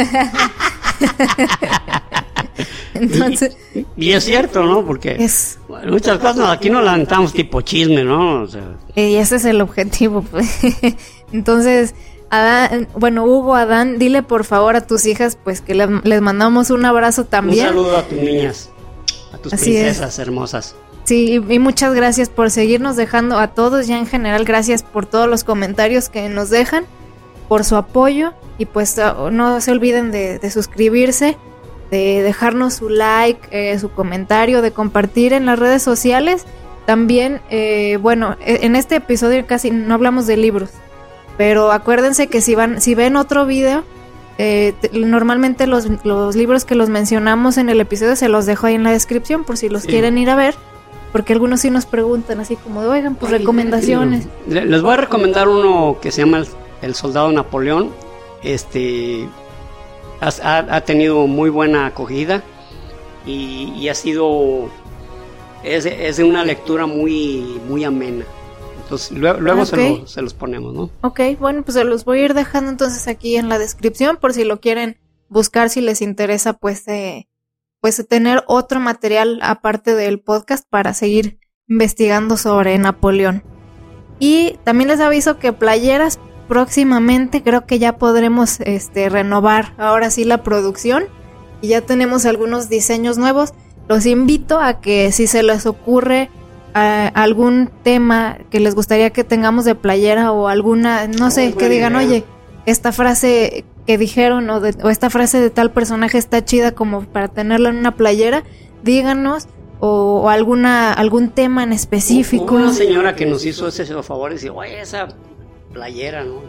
Entonces, y, y es cierto, ¿no? Porque es, bueno, muchas cosas aquí no levantamos tipo chisme, ¿no? O sea, y ese es el objetivo, pues. Entonces, Adán, bueno, Hugo, Adán, dile por favor a tus hijas, pues que le, les mandamos un abrazo también. Un saludo a tus niñas, a tus Así princesas es. hermosas. Sí, y muchas gracias por seguirnos dejando a todos, ya en general, gracias por todos los comentarios que nos dejan, por su apoyo, y pues no se olviden de, de suscribirse, de dejarnos su like, eh, su comentario, de compartir en las redes sociales. También, eh, bueno, en este episodio casi no hablamos de libros, pero acuérdense que si van, si ven otro video, eh, te, normalmente los, los libros que los mencionamos en el episodio se los dejo ahí en la descripción por si los sí. quieren ir a ver, porque algunos sí nos preguntan así como de, oigan, pues recomendaciones. Les voy a recomendar uno que se llama El, el Soldado Napoleón. Este ha, ha tenido muy buena acogida y, y ha sido es, es de una lectura muy muy amena. Entonces luego, luego okay. se, lo, se los ponemos, ¿no? Ok, bueno, pues se los voy a ir dejando entonces aquí en la descripción por si lo quieren buscar, si les interesa pues eh, pues tener otro material aparte del podcast para seguir investigando sobre Napoleón. Y también les aviso que playeras próximamente creo que ya podremos este renovar ahora sí la producción y ya tenemos algunos diseños nuevos. Los invito a que si se les ocurre a algún tema que les gustaría que tengamos de playera o alguna, no sé, que digan, oye, esta frase que dijeron o, de, o esta frase de tal personaje está chida como para tenerla en una playera, díganos, o, o alguna algún tema en específico. Una señora que nos hizo ese favor y dice, oye, esa playera, ¿no?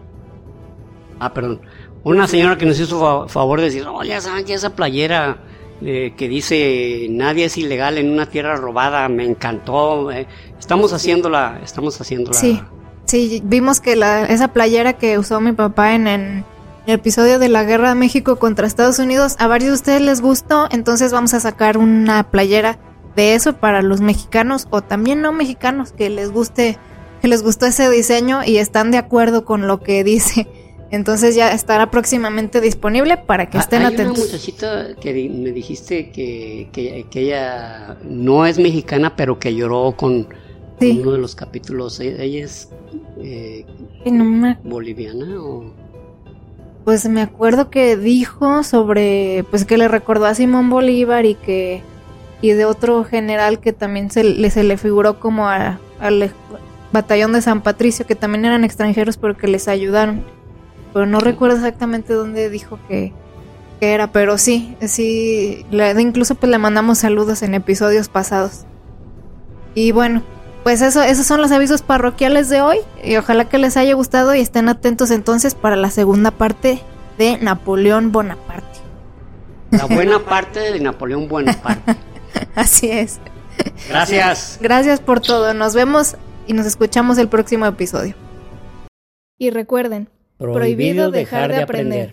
Ah, perdón. Una señora que nos hizo favor de decir, oye, esa, esa playera eh, que dice nadie es ilegal en una tierra robada, me encantó. Eh. Estamos haciéndola, estamos haciéndola. Sí, sí, vimos que la, esa playera que usó mi papá en, en el episodio de la Guerra de México contra Estados Unidos, a varios de ustedes les gustó, entonces vamos a sacar una playera de eso para los mexicanos o también no mexicanos que les guste, que les gustó ese diseño y están de acuerdo con lo que dice. Entonces ya estará próximamente disponible para que estén Hay atentos. Hay una muchachita que di- me dijiste que, que, que ella no es mexicana, pero que lloró con, sí. con uno de los capítulos. Ella es eh, no me... boliviana o... Pues me acuerdo que dijo sobre, pues que le recordó a Simón Bolívar y que y de otro general que también se le, se le figuró como a, al batallón de San Patricio, que también eran extranjeros pero que les ayudaron. Pero no recuerdo exactamente dónde dijo que, que era, pero sí, sí, le, incluso pues le mandamos saludos en episodios pasados. Y bueno, pues eso, esos son los avisos parroquiales de hoy, y ojalá que les haya gustado y estén atentos entonces para la segunda parte de Napoleón Bonaparte. La buena parte de Napoleón Bonaparte. Así es. Gracias. Gracias por todo, nos vemos y nos escuchamos el próximo episodio. Y recuerden, prohibido dejar de aprender.